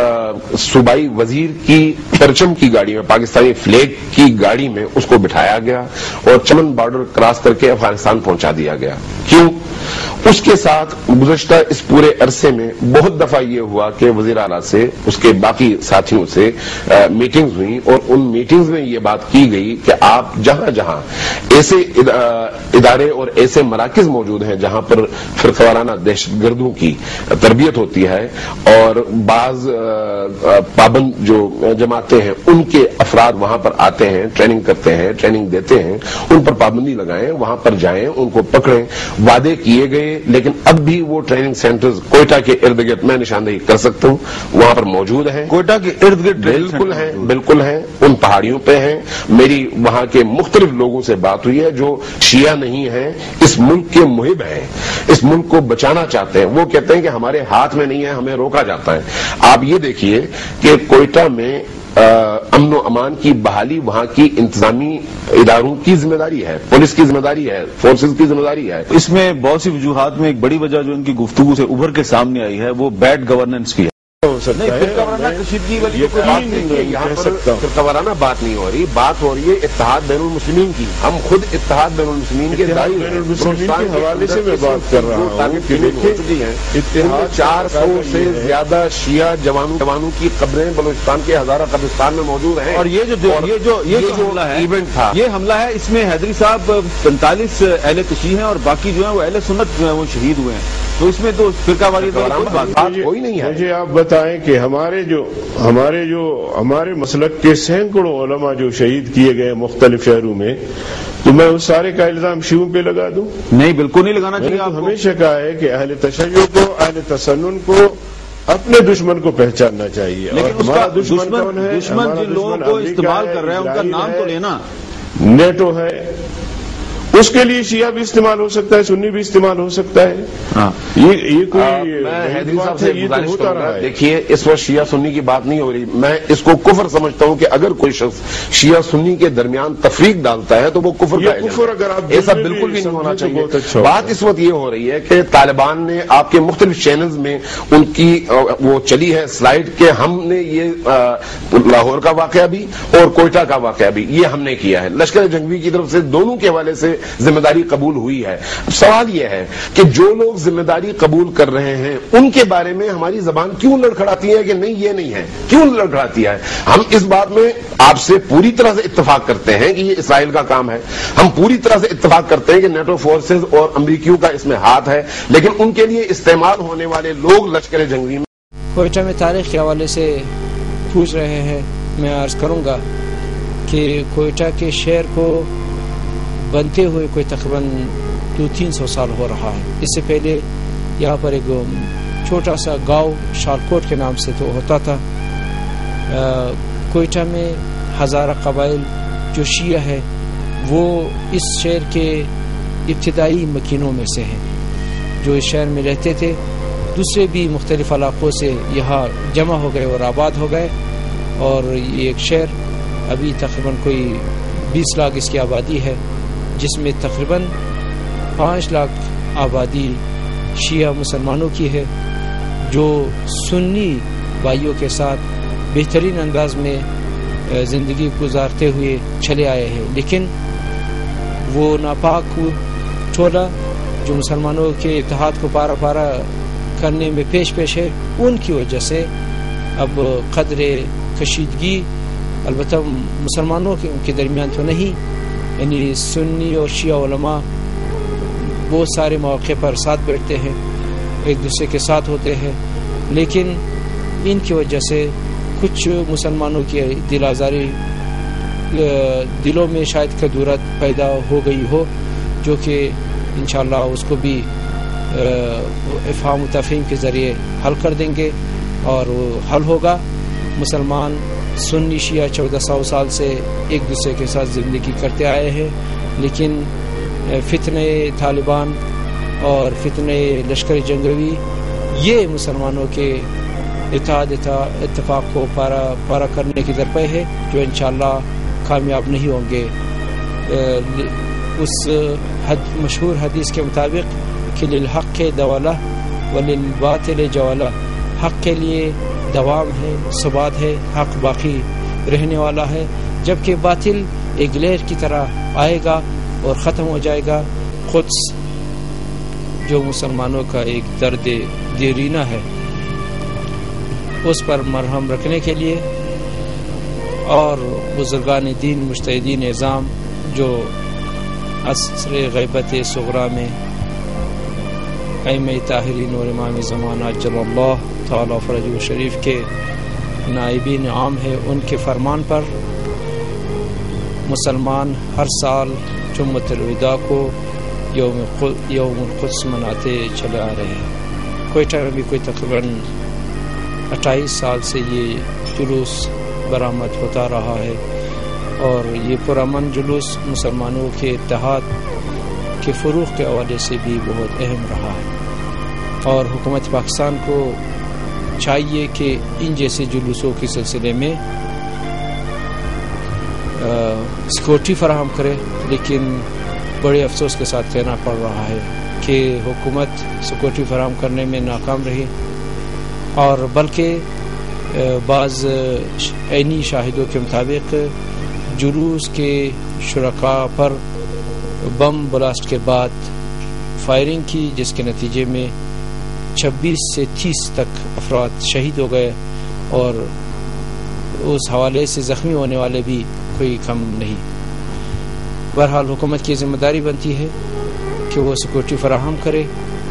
صوبائی وزیر کی پرچم کی گاڑی میں، پاکستانی فلیگ کی گاڑی میں اس کو بٹھایا گیا اور چمن بارڈر کراس کر کے افغانستان پہنچا دیا گیا۔ کیوں؟ اس کے ساتھ گزشتہ اس پورے عرصے میں بہت دفعہ یہ ہوا کہ وزیر اعلیٰ سے اس کے باقی ساتھیوں سے میٹنگز ہوئیں اور ان میٹنگز میں یہ بات کی گئی کہ آپ جہاں جہاں ایسے ادارے اور ایسے مراکز موجود ہیں جہاں پر فرقہ وارانہ دہشت گردوں کی تربیت ہوتی ہے اور بعض پابند جو جماعتیں ہیں ان کے افراد وہاں پر آتے ہیں، ٹریننگ کرتے ہیں، ٹریننگ دیتے ہیں، ان پر پابندی لگائیں، وہاں پر جائیں، ان کو پکڑیں۔ وعدے کیے گئے لیکن اب بھی وہ ٹریننگ سینٹرز کوئٹہ کے ارد گرد میں نشاندہی کر سکتا ہوں وہاں پر موجود ہیں، کوئٹہ کے ارد گرد بالکل ہیں، ان پہاڑیوں پہ ہیں۔ میری وہاں کے مختلف لوگوں سے بات ہوئی ہے جو شیعہ نہیں ہیں، اس ملک کے محب ہیں، اس ملک کو بچانا چاہتے ہیں۔ وہ کہتے ہیں کہ ہمارے ہاتھ میں نہیں ہے، ہمیں روکا جاتا ہے۔ آپ یہ دیکھیے کہ کوئٹہ میں امن و امان کی بحالی وہاں کی انتظامی اداروں کی ذمہ داری ہے، پولیس کی ذمہ داری ہے، فورسز کی ذمہ داری ہے۔ اس میں بہت سی وجوہات میں ایک بڑی وجہ جو ان کی گفتگو سے ابھر کے سامنے آئی ہے وہ بیڈ گورننس کی ہے۔ فرقہ وارانہ بات نہیں ہو رہی، بات ہو رہی ہے اتحاد بین المسلمین کی۔ ہم خود اتحاد بین المسلمین کے داعی ہیں، کے حوالے سے میں بات کر رہا ہوں کہ اتحاد 400 سے زیادہ شیعہ جوانوں کی قبریں بلوچستان کے ہزارہ قبرستان میں موجود ہیں۔ اور یہ جو حملہ ہے ایونٹ تھا، یہ حملہ ہے، اس میں حیدری صاحب 45 اہل تشیع ہیں اور باقی جو ہیں وہ اہل سنت جو ہیں وہ شہید ہوئے ہیں، تو اس میں تو فرقہ واریت کوئی نہیں ہے۔ مجھے آپ بتائیں کہ ہمارے مسلک کے سینکڑوں علماء جو شہید کیے گئے مختلف شہروں میں، تو میں اس سارے کا الزام شیعوں پہ لگا دوں؟ نہیں، بالکل نہیں لگانا چاہیے۔ آپ ہمیشہ کہا ہے کہ اہل تشیع کو، اہل تسنن کو اپنے دشمن کو پہچاننا چاہیے، لیکن اس کا دشمن جن لوگوں کو استعمال کر رہے ہیں ان کا نام تو لینا۔ نیٹو ہے، उसके लिए शिया भी इस्तेमाल हो सकता है, सुन्नी भी इस्तेमाल हो सकता है। ये कोई मैं हैदरी साहब से गुजारिश करूंगा, देखिए इस वक्त शिया सुन्नी की बात नहीं हो रही, मैं इसको कुफर समझता हूं कि अगर कोई शख्स शिया सुन्नी के दरमियान तफरीक डालता है तो वो कुफर का, ऐसा बिल्कुल भी नहीं होना चाहिए। बात इस वक्त ये हो रही है कि तालिबान ने आपके मुख्तलिफ चैनल्स में उनकी वो चली है स्लाइड के हमने ये लाहौर का वाकया भी और कोयटा का वाकया भी ये हमने किया है, लश्कर जंगवी की तरफ से दोनों के हवाले से जिम्मेदारी कबूल हुई है। अब सवाल यह है कि जो लोग जिम्मेदारी कबूल कर रहे हैं उनके बारे में हमारी जबान क्यों लड़खड़ाती है कि नहीं ये नहीं है, क्यों लड़खड़ाती है? हम इस बात में आपसे पूरी तरह से इत्तेफाक करते हैं कि ये इसराइल का काम है, हम पूरी तरह से इत्तेफाक करते हैं कि नेटो फोर्सेज और अमरीकियों का इसमें हाथ है, लेकिन उनके लिए इस्तेमाल होने वाले लोग लश्कर जंगवी में। कोयटा में तारीख के हवाले से पूछ रहे हैं, मैं अर्ज करूंगा कि कोयटा के शहर को बनते हुए कोई तकरीबन 200-300 साल हो रहा है। इससे पहले यहाँ पर एक छोटा सा गांव शालकोट के नाम से तो होता था। कोयटा में हज़ारा कबाइल जो शिया है वो इस शहर के इब्तिदाई मकीनों में से हैं, जो इस शहर में रहते थे। दूसरे भी मुख्तलिफ इलाकों से यहाँ जमा हो गए और आबाद हो गए, और ये एक शहर अभी तकरीबन कोई 20 लाख इसकी आबादी है, जिसमें तकरीबन 5 लाख आबादी शिया मुसलमानों की है, जो सुन्नी भाइयों के साथ बेहतरीन अंदाज में ज़िंदगी गुजारते हुए चले आए हैं। लेकिन वो नापाक टोला जो मुसलमानों के इत्तेहाद को पारा पारा करने में पेश है, उनकी वजह से अब कदरे कशीदगी अलबत्ता मुसलमानों के दरमियान तो नहीं, यानी सुन्नी और शिया उलमा बहुत सारे मौके पर साथ बैठते हैं, एक दूसरे के साथ होते हैं, लेकिन इनकी वजह से कुछ मुसलमानों की दिल आज़ारी दिलों में शायद खदूरत पैदा हो गई हो, जो कि इंशाअल्लाह उसको भी इफ़हाम तफ़हीम के ज़रिए हल कर देंगे और वो हल होगा। मुसलमान सुन्नी शिया 1400 साल से एक दूसरे के साथ ज़िंदगी करते आए हैं, लेकिन फितने तालिबान और फितने लश्कर जंगवी ये मुसलमानों के इत्तेफाक को पारा करने की दरपे है, जो इंशाअल्लाह कामयाब नहीं होंगे। उस मशहूर हदीस के मुताबिक कि लिल हक़ दवाला व लिल बातिल जवाला, हक़ के लिए दवाम है, सबात है, हक़ बाकी रहने वाला है, जबकि बातिल एक लहर की तरह आएगा और ख़त्म हो जाएगा। क़ुद्स जो मुसलमानों का एक दर्द देरीना है, उस पर मरहम रखने के लिए और बुजुर्गान दीन मुज्तहिदीन निज़ाम जो असर ग़ैबत सुग़रा में अइम्मा ताहिरीन और इमाम ज़माना अज्जलल्लाहु ताला फ़रजहु शरीफ के नाइबीन आम है, उनके फरमान पर मुसलमान हर साल जुम्मतुल विदा को यौमुल क़ुद्स मनाते चले आ रहे हैं। कोयटा में भी कोई तकरीबन 28 साल से ये जुलूस बरामद होता रहा है, और ये पुरअमन जुलूस मुसलमानों के इत्तेहाद के फ़रोग़ के हवाले से भी बहुत अहम रहा है, और हुकूमत पाकिस्तान को चाहिए कि इन जैसे जुलूसों के सिलसिले में सिक्योरिटी फराहम करे। लेकिन बड़े अफसोस के साथ कहना पड़ रहा है कि हुकूमत सिक्योरिटी फराहम करने में नाकाम रही, और बल्कि बाज़ ऐनी शाहिदों के मुताबिक जुलूस के शुरका पर बम ब्लास्ट के बाद फायरिंग की, जिसके नतीजे में 26 से 30 तक अफराद शहीद हो गए, और उस हवाले से ज़ख्मी होने वाले भी कोई कम नहीं। बहरहाल हुकूमत की ज़िम्मेदारी बनती है कि वो सिक्योरिटी फराहम करे,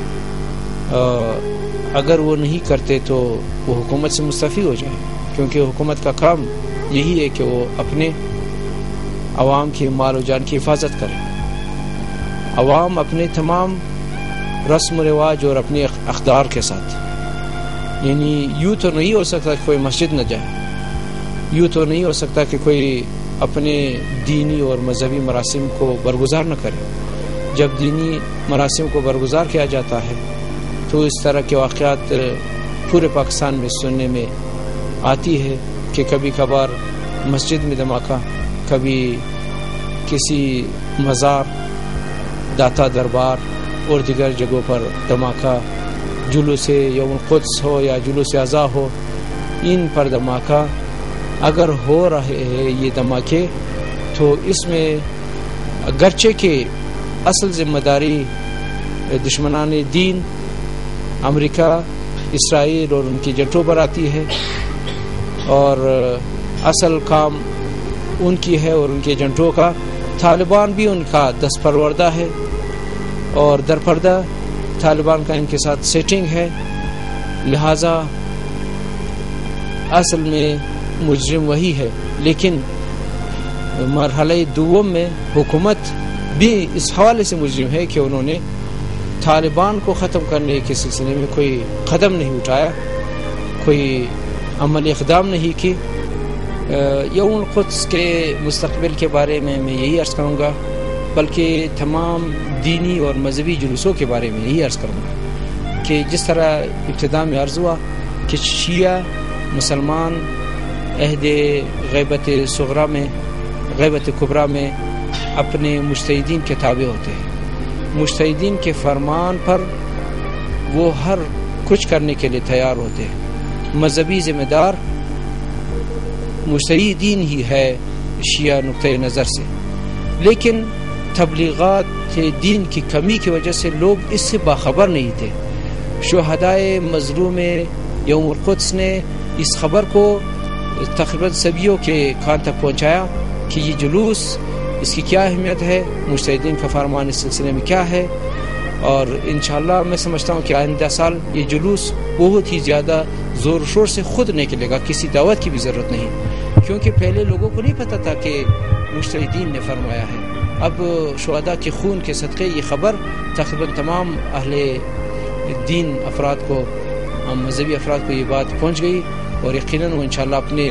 अगर वो नहीं करते तो वो हुकूमत से मुस्तफ़ी हो जाए, क्योंकि हुकूमत का काम यही है कि वो अपने अवाम की माल और जान की हिफाजत करे। अवाम अपने तमाम रस्म रिवाज और अपने अख्तार के साथ, यानी यूँ तो नहीं हो सकता कि कोई मस्जिद न जाए, यूँ तो नहीं हो सकता कि कोई अपने दीनी और मजहबी मरासिम को बरगुजार न करे, جب دینی مراسم کو برگزار کیا جاتا ہے تو اس طرح کے واقعات پورے پاکستان میں سننے میں آتی ہے کہ کبھی کبھار مسجد میں دھماکہ، کبھی کسی مزار، داتا دربار اور دیگر جگہوں پر دھماکہ، جلوس یوم القدس ہو یا جلوس اعضاء ہو، ان پر دھماکہ اگر ہو رہے ہیں یہ دھماکے تو اس میں اگرچہ کہ اصل ذمہ داری دشمنان دین امریکہ، اسرائیل اور ان کی جٹوں پر آتی ہے، اور اصل کام ان کی ہے اور ان کے ایجنٹوں کا، طالبان بھی ان کا دست پروردہ ہے اور درپردہ طالبان کا ان کے ساتھ سیٹنگ ہے، لہذا اصل میں مجرم وہی ہے۔ لیکن مرحلہ دوم میں حکومت بھی اس حوالے سے مجرم ہے کہ انہوں نے طالبان کو ختم کرنے کے سلسلے میں کوئی قدم نہیں اٹھایا، کوئی عملی اقدام نہیں کی۔ یوم القدس کے مستقبل کے بارے میں یہی عرض کروں گا، بلکہ تمام دینی اور مذہبی جلوسوں کے بارے میں یہی عرض کروں گا کہ جس طرح ابتدا میں عرض ہوا کہ شیعہ مسلمان عہد غیبت صغرا میں، غیبت کبریٰ میں اپنے مجتہدین کے تابع ہوتے ہیں، مجتہدین کے فرمان پر وہ ہر کچھ کرنے کے لیے تیار ہوتے ہیں، مذہبی ذمہ دار مجتہدین ہی ہے شیعہ نقطۂ نظر سے۔ لیکن تبلیغات دین کی کمی کی وجہ سے لوگ اس سے باخبر نہیں تھے۔ شہدائے مظلوم یوم القدس نے اس خبر کو تقریباً سبیوں کے کان تک پہنچایا کہ یہ جلوس، اس کی کیا اہمیت ہے، مجتہدین کا فرمان اس سلسلے میں کیا ہے، اور انشاءاللہ میں سمجھتا ہوں کہ آئندہ سال یہ جلوس بہت ہی زیادہ زور و شور سے خود نکلے گا، کسی دعوت کی بھی ضرورت نہیں، کیونکہ پہلے لوگوں کو نہیں پتہ تھا کہ مجتہدین نے فرمایا ہے۔ اب شہداء کے خون کے صدقے یہ خبر تقریباً تمام اہل دین افراد کو، مذہبی افراد کو یہ بات پہنچ گئی، اور یقیناً وہ انشاءاللہ اپنے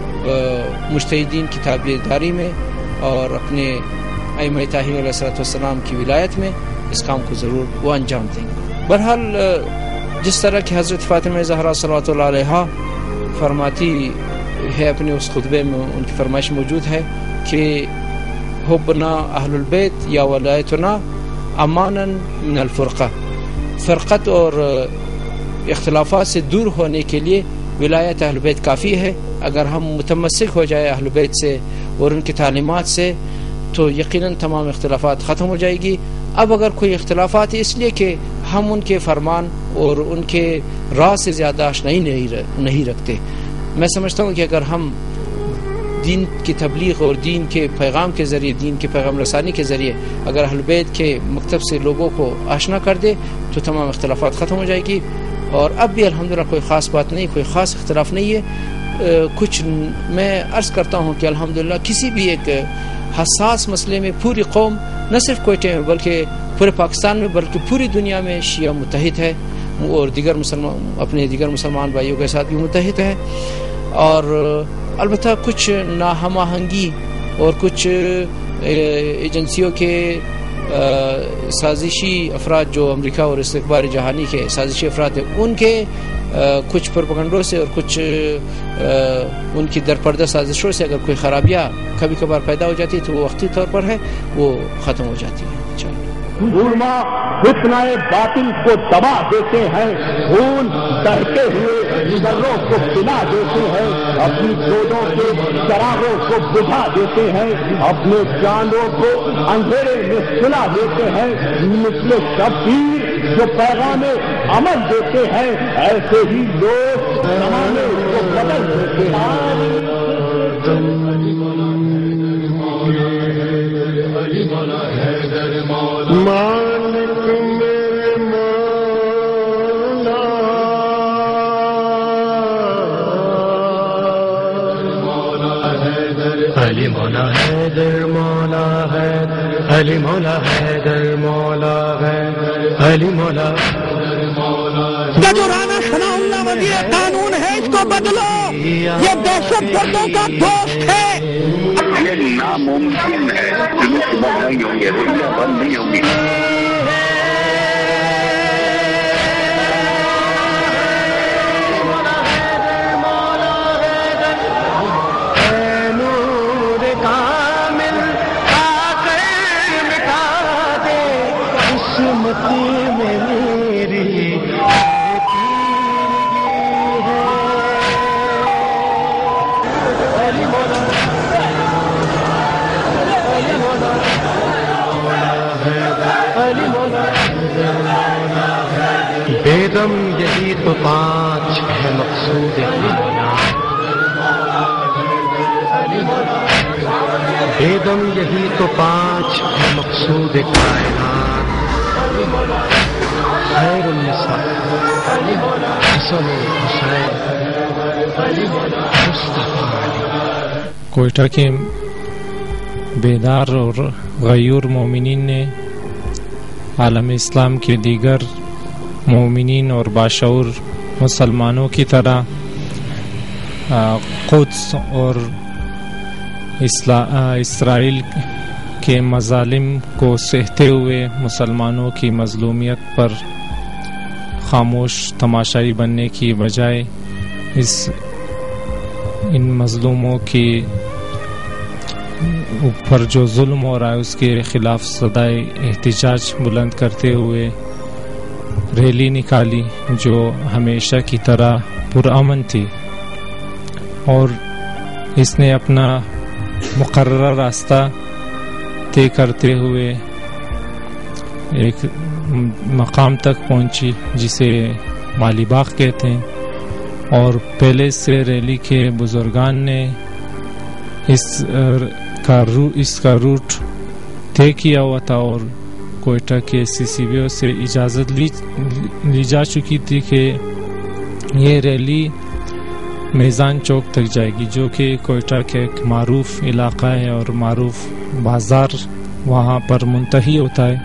مجتہدین کی تابعداری میں اور اپنے ائمہ طاہرین علیہ الصلوۃ والسلام کی ولایت میں اس کام کو ضرور وہ انجام دیں گے۔ بہرحال جس طرح کہ حضرت فاطمہ زہرا صلوات اللہ علیہا فرماتی ہے اپنے اس خطبے میں، ان کی فرمائش موجود ہے کہ حبنا اہل البیت یا ولایتنا امانا من الفرقہ، فرقت اور اختلافات سے دور ہونے کے لیے ولایت اہل بیت کافی ہے۔ اگر ہم متمسک ہو جائے اہل بیت سے اور ان کی تعلیمات سے تو یقیناً تمام اختلافات ختم ہو جائے گی۔ اب اگر کوئی اختلافات ہے اس لیے کہ ہم ان کے فرمان اور ان کے راز سے زیادہ آشنائی نہیں رکھتے۔ میں سمجھتا ہوں کہ اگر ہم دین کی تبلیغ اور دین کے پیغام کے ذریعے، دین کے پیغام رسانی کے ذریعے اگر اہل بیت کے مکتب سے لوگوں کو آشنا کر دے تو تمام اختلافات ختم ہو جائے گی۔ اور اب بھی الحمدللہ کوئی خاص بات نہیں، کوئی خاص اختلاف نہیں ہے۔ کچھ میں عرض کرتا ہوں کہ الحمدللہ کسی بھی ایک حساس مسئلے میں پوری قوم، نہ صرف کوئٹے میں بلکہ پورے پاکستان میں بلکہ پوری دنیا میں شیعہ متحد ہے، اور دیگر مسلمان بھائیوں کے ساتھ بھی متحد ہے۔ اور البتہ کچھ ناہماہنگی اور کچھ ایجنسیوں کے سازشی افراد جو امریکہ اور استخبار جہانی کے سازشی افراد ہیں، ان کے کچھ پروپیگنڈوں سے اور کچھ ان کی درپردہ سازشوں سے اگر کوئی خرابیاں کبھی کبھار پیدا ہو جاتی ہے تو وہ وقتی طور پر ہے، وہ ختم ہو جاتی ہے۔ علماء فتنہ باطل کو دبا دیتے ہیں، خون بہتے ہوئے نظروں کو پلا دیتے ہیں، اپنی دودوں کے چراغوں کو بجھا دیتے ہیں، اپنے چاندوں کو اندھیرے میں سلا دیتے ہیں۔ مثل شبیر جو پیغام عمل دیتے ہیں، ایسے ہی لوگ زمانے کو بدل دیتے ہیں۔ مالک میرے مولا، علی مولا حیدر، مولا حیدر، علی مولا حیدر، مولا حیدر، علی مولا۔ جو رانا ثناء اللہ وزیر قانون ہے اس کو को बदलो, ये दहशत गर्दों का दोस्त है। ये नामुमकिन है, जुलूस बंद नहीं होंगे, रैलियां बंद नहीं होंगी। बेदम यही तो पाँच है मकसूद बेदम यही तो पाँच है मकसूद कायनात खैरुन्निसा हसन हुसैन मुस्तफा अली। कोयटा के बेदार और गयूर मोमिनीन ने आलम इस्लाम के दीगर मोमिनीन और बाशऊर मुसलमानों की तरह कुद्स और इसराइल के मजालिम को सहते हुए मुसलमानों की मजलूमियत पर खामोश तमाशाई बनने की बजाय इन मजलूमों की ऊपर जो जुल्म हो रहा है उसके खिलाफ सदाए एहतिजाज बुलंद करते हुए रैली निकाली जो हमेशा की तरह पुरअमन थी, और इसने अपना मुकर्रर रास्ता तय करते हुए एक मकाम तक पहुंची जिसे मालीबाग कहते हैं, और पहले से रैली के बुजुर्गान ने इसका रूट तय किया हुआ था और कोयटा के CCBO से इजाज़त ली जा चुकी थी कि ये रैली मैज़ान चौक तक जाएगी, जो कि कोयटा के एक मारूफ इलाका है और मारूफ बाज़ार वहाँ पर मुंतही होता है।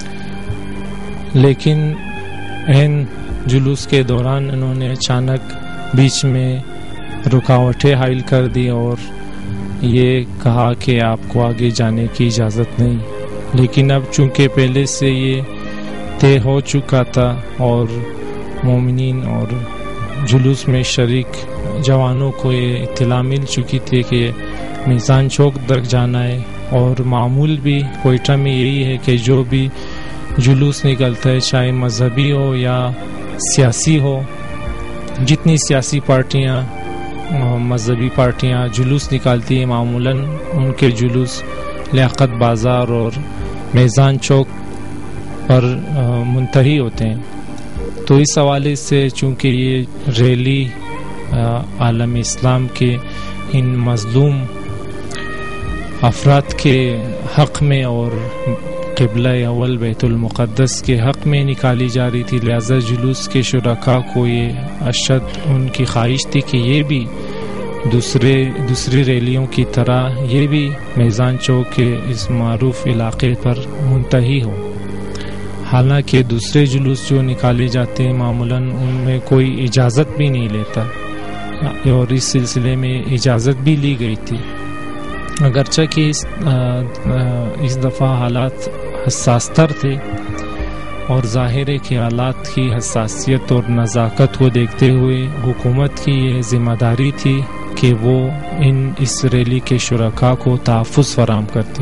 लेकिन एन जुलूस के दौरान इन्होंने अचानक बीच में रुकावटें हाइल कर दी और ये कहा कि आपको आगे जाने की इजाज़त नहीं। लेकिन अब चूंकि पहले से ये तय हो चुका था और मोमिनीन और जुलूस में शरीक जवानों को ये इत्तला मिल चुकी थी कि मैज़ान चौक तक जाना है, और मामूल भी कोयटा में यही है कि जो भी जुलूस निकलता है चाहे मजहबी हो या सियासी हो, जितनी सियासी पार्टियां मजहबी पार्टियां जुलूस निकालती हैं मामूलन उनके जुलूस लियाकत बाज़ार और मैज़ान चौक पर मुंतही होते हैं। तो इस हवाले से चूँकि ये रैली आलम इस्लाम के इन मज़लूम अफराद के हक़ में और क़िबला अव्वल बैतुल मुक़द्दस के हक़ में निकाली जा रही थी, लिहाजा जुलूस के शुरका को ये अशद उनकी ख्वाहिश थी कि ये भी दूसरी रैलियों की तरह ये भी मैज़ान चौक के इस मारूफ इलाके पर मुंतही हो। हालांकि दूसरे जुलूस जो निकाले जाते हैं मामूलन उनमें कोई इजाज़त भी नहीं लेता, और इस सिलसिले में इजाज़त भी ली गई थी, अगरचे कि इस दफ़ा हालात हसास तर थे और ज़ाहिर है कि हालात की हसासियत और नज़ाकत को देखते हुए हुकूमत की ये ज़िम्मेदारी थी कि वो इस रैली के शुरका को तहफ़्फ़ुज़ फराहम करती,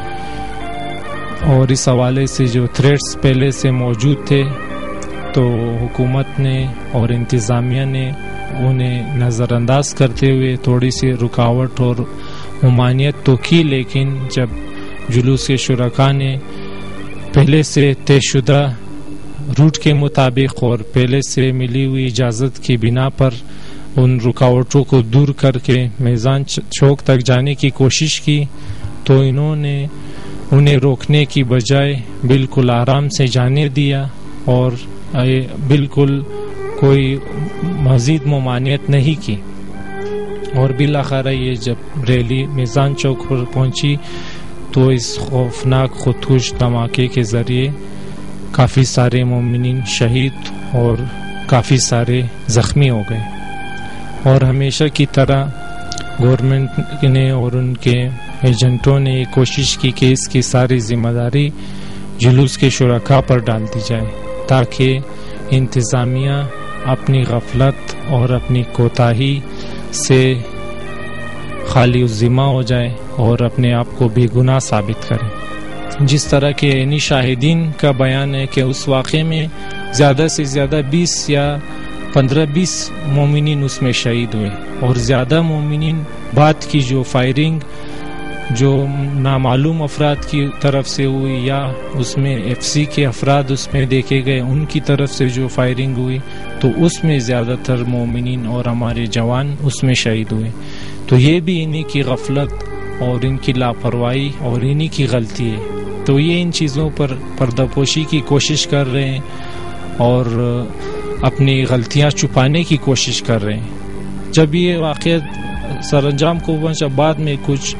और इस हवाले से जो थ्रेट्स पहले से मौजूद थे तो हुकूमत ने और इंतज़ामिया ने उन्हें नज़रअंदाज करते हुए थोड़ी सी रुकावट और मुमानियत तो की, लेकिन जब जुलूस के शुरका ने पहले से तयशुदा रूट के मुताबिक और पहले से मिली हुई इजाज़त की बिना पर उन रुकावटों को दूर करके मैज़ान चौक तक जाने की कोशिश की, तो इन्होंने उन्हें रोकने की बजाय बिल्कुल आराम से जाने दिया और बिल्कुल कोई मज़ीद मुमानियत नहीं की। और बिलाखिर ये जब रैली मैज़ान चौक पर पहुंची तो इस खौफनाक खुदकुश धमाके के ज़रिए काफ़ी सारे मोमिनीन शहीद और काफ़ी सारे ज़ख्मी हो गए। اور ہمیشہ کی طرح گورنمنٹ نے اور ان کے ایجنٹوں نے یہ کوشش کی کہ اس کی ساری ذمہ داری جلوس کے شرکاء پر ڈال دی جائے تاکہ انتظامیہ اپنی غفلت اور اپنی کوتاہی سے خالی الذمہ ہو جائے اور اپنے آپ کو بے گناہ ثابت کرے۔ جس طرح کے عینی شاہدین کا بیان ہے کہ اس واقعے میں زیادہ سے زیادہ 20 یا 15-20 مومنین اس میں شہید ہوئے اور زیادہ مومنین بعد کی جو فائرنگ جو نامعلوم افراد کی طرف سے ہوئی یا اس میں ایف سی کے افراد اس میں دیکھے گئے ان کی طرف سے جو فائرنگ ہوئی تو اس میں زیادہ تر مومنین اور ہمارے جوان اس میں شہید ہوئے۔ تو یہ بھی انہی کی غفلت اور ان کی لاپرواہی اور انہی کی غلطی ہے۔ تو یہ ان چیزوں پر پردہ پوشی کی کوشش کر رہے ہیں اور اپنی غلطیاں چھپانے کی کوشش کر رہے ہیں۔ جب یہ واقعہ سر انجام کو پہنچا بعد میں کچھ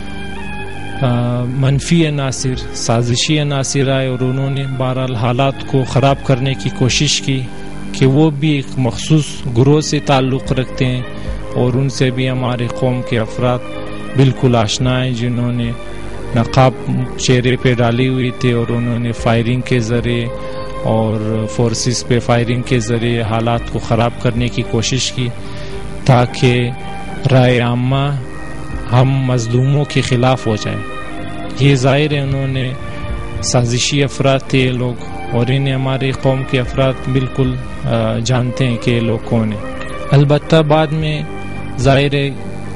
منفی عناصر سازشی عناصر آئے اور انہوں نے بہرحال حالات کو خراب کرنے کی کوشش کی کہ وہ بھی ایک مخصوص گروہ سے تعلق رکھتے ہیں اور ان سے بھی ہمارے قوم کے افراد بالکل آشنا ہیں جنہوں نے نقاب چہرے پہ ڈالی ہوئی تھی اور انہوں نے فائرنگ کے ذریعے اور فورسز پہ فائرنگ کے ذریعے حالات کو خراب کرنے کی کوشش کی تاکہ رائے عامہ ہم مظلوموں کے خلاف ہو جائے۔ یہ ظاہر ہے انہوں نے سازشی افراد تھے یہ لوگ اور انہیں ہماری قوم کے افراد بالکل جانتے ہیں کہ یہ لوگ کون ہیں۔ البتہ بعد میں ظاہر ہے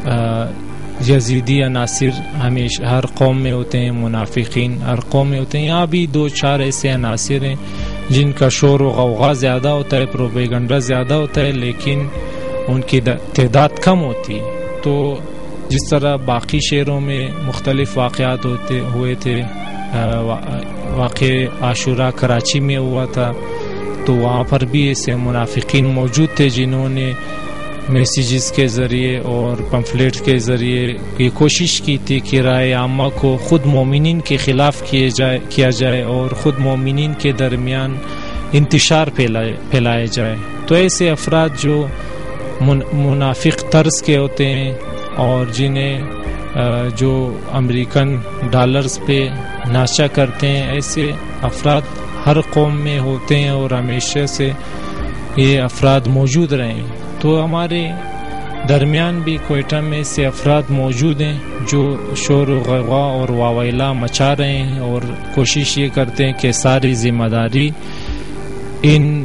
یزیدی عناصر ہمیشہ ہر قوم میں ہوتے ہیں، منافقین ہر قوم میں ہوتے ہیں، یہاں بھی 2-4 ایسے عناصر ہیں جن کا شور و غوغا زیادہ ہوتا ہے، پروپیگنڈا زیادہ ہوتا ہے، لیکن ان کی تعداد کم ہوتی ہے۔ تو جس طرح باقی شہروں میں مختلف واقعات ہوئے تھے، واقع عاشورہ کراچی میں ہوا تھا تو وہاں پر بھی ایسے منافقین موجود تھے جنہوں نے میسیجز کے ذریعے اور پمفلیٹ کے ذریعے یہ کوشش کی تھی کہ رائے عامہ کو خود مومنین کے خلاف کیا جائے اور خود مومنین کے درمیان انتشار پھیلائے جائے۔ تو ایسے افراد جو منافق طرز کے ہوتے ہیں اور جنہیں جو امریکن ڈالرز پہ ناشہ کرتے ہیں، ایسے افراد ہر قوم میں ہوتے ہیں اور ہمیشہ سے یہ افراد موجود رہے ہیں۔ تو ہمارے درمیان بھی کوئٹہ میں ایسے افراد موجود ہیں جو شور و غوغا اور واویلا مچا رہے ہیں اور کوشش یہ کرتے ہیں کہ ساری ذمہ داری ان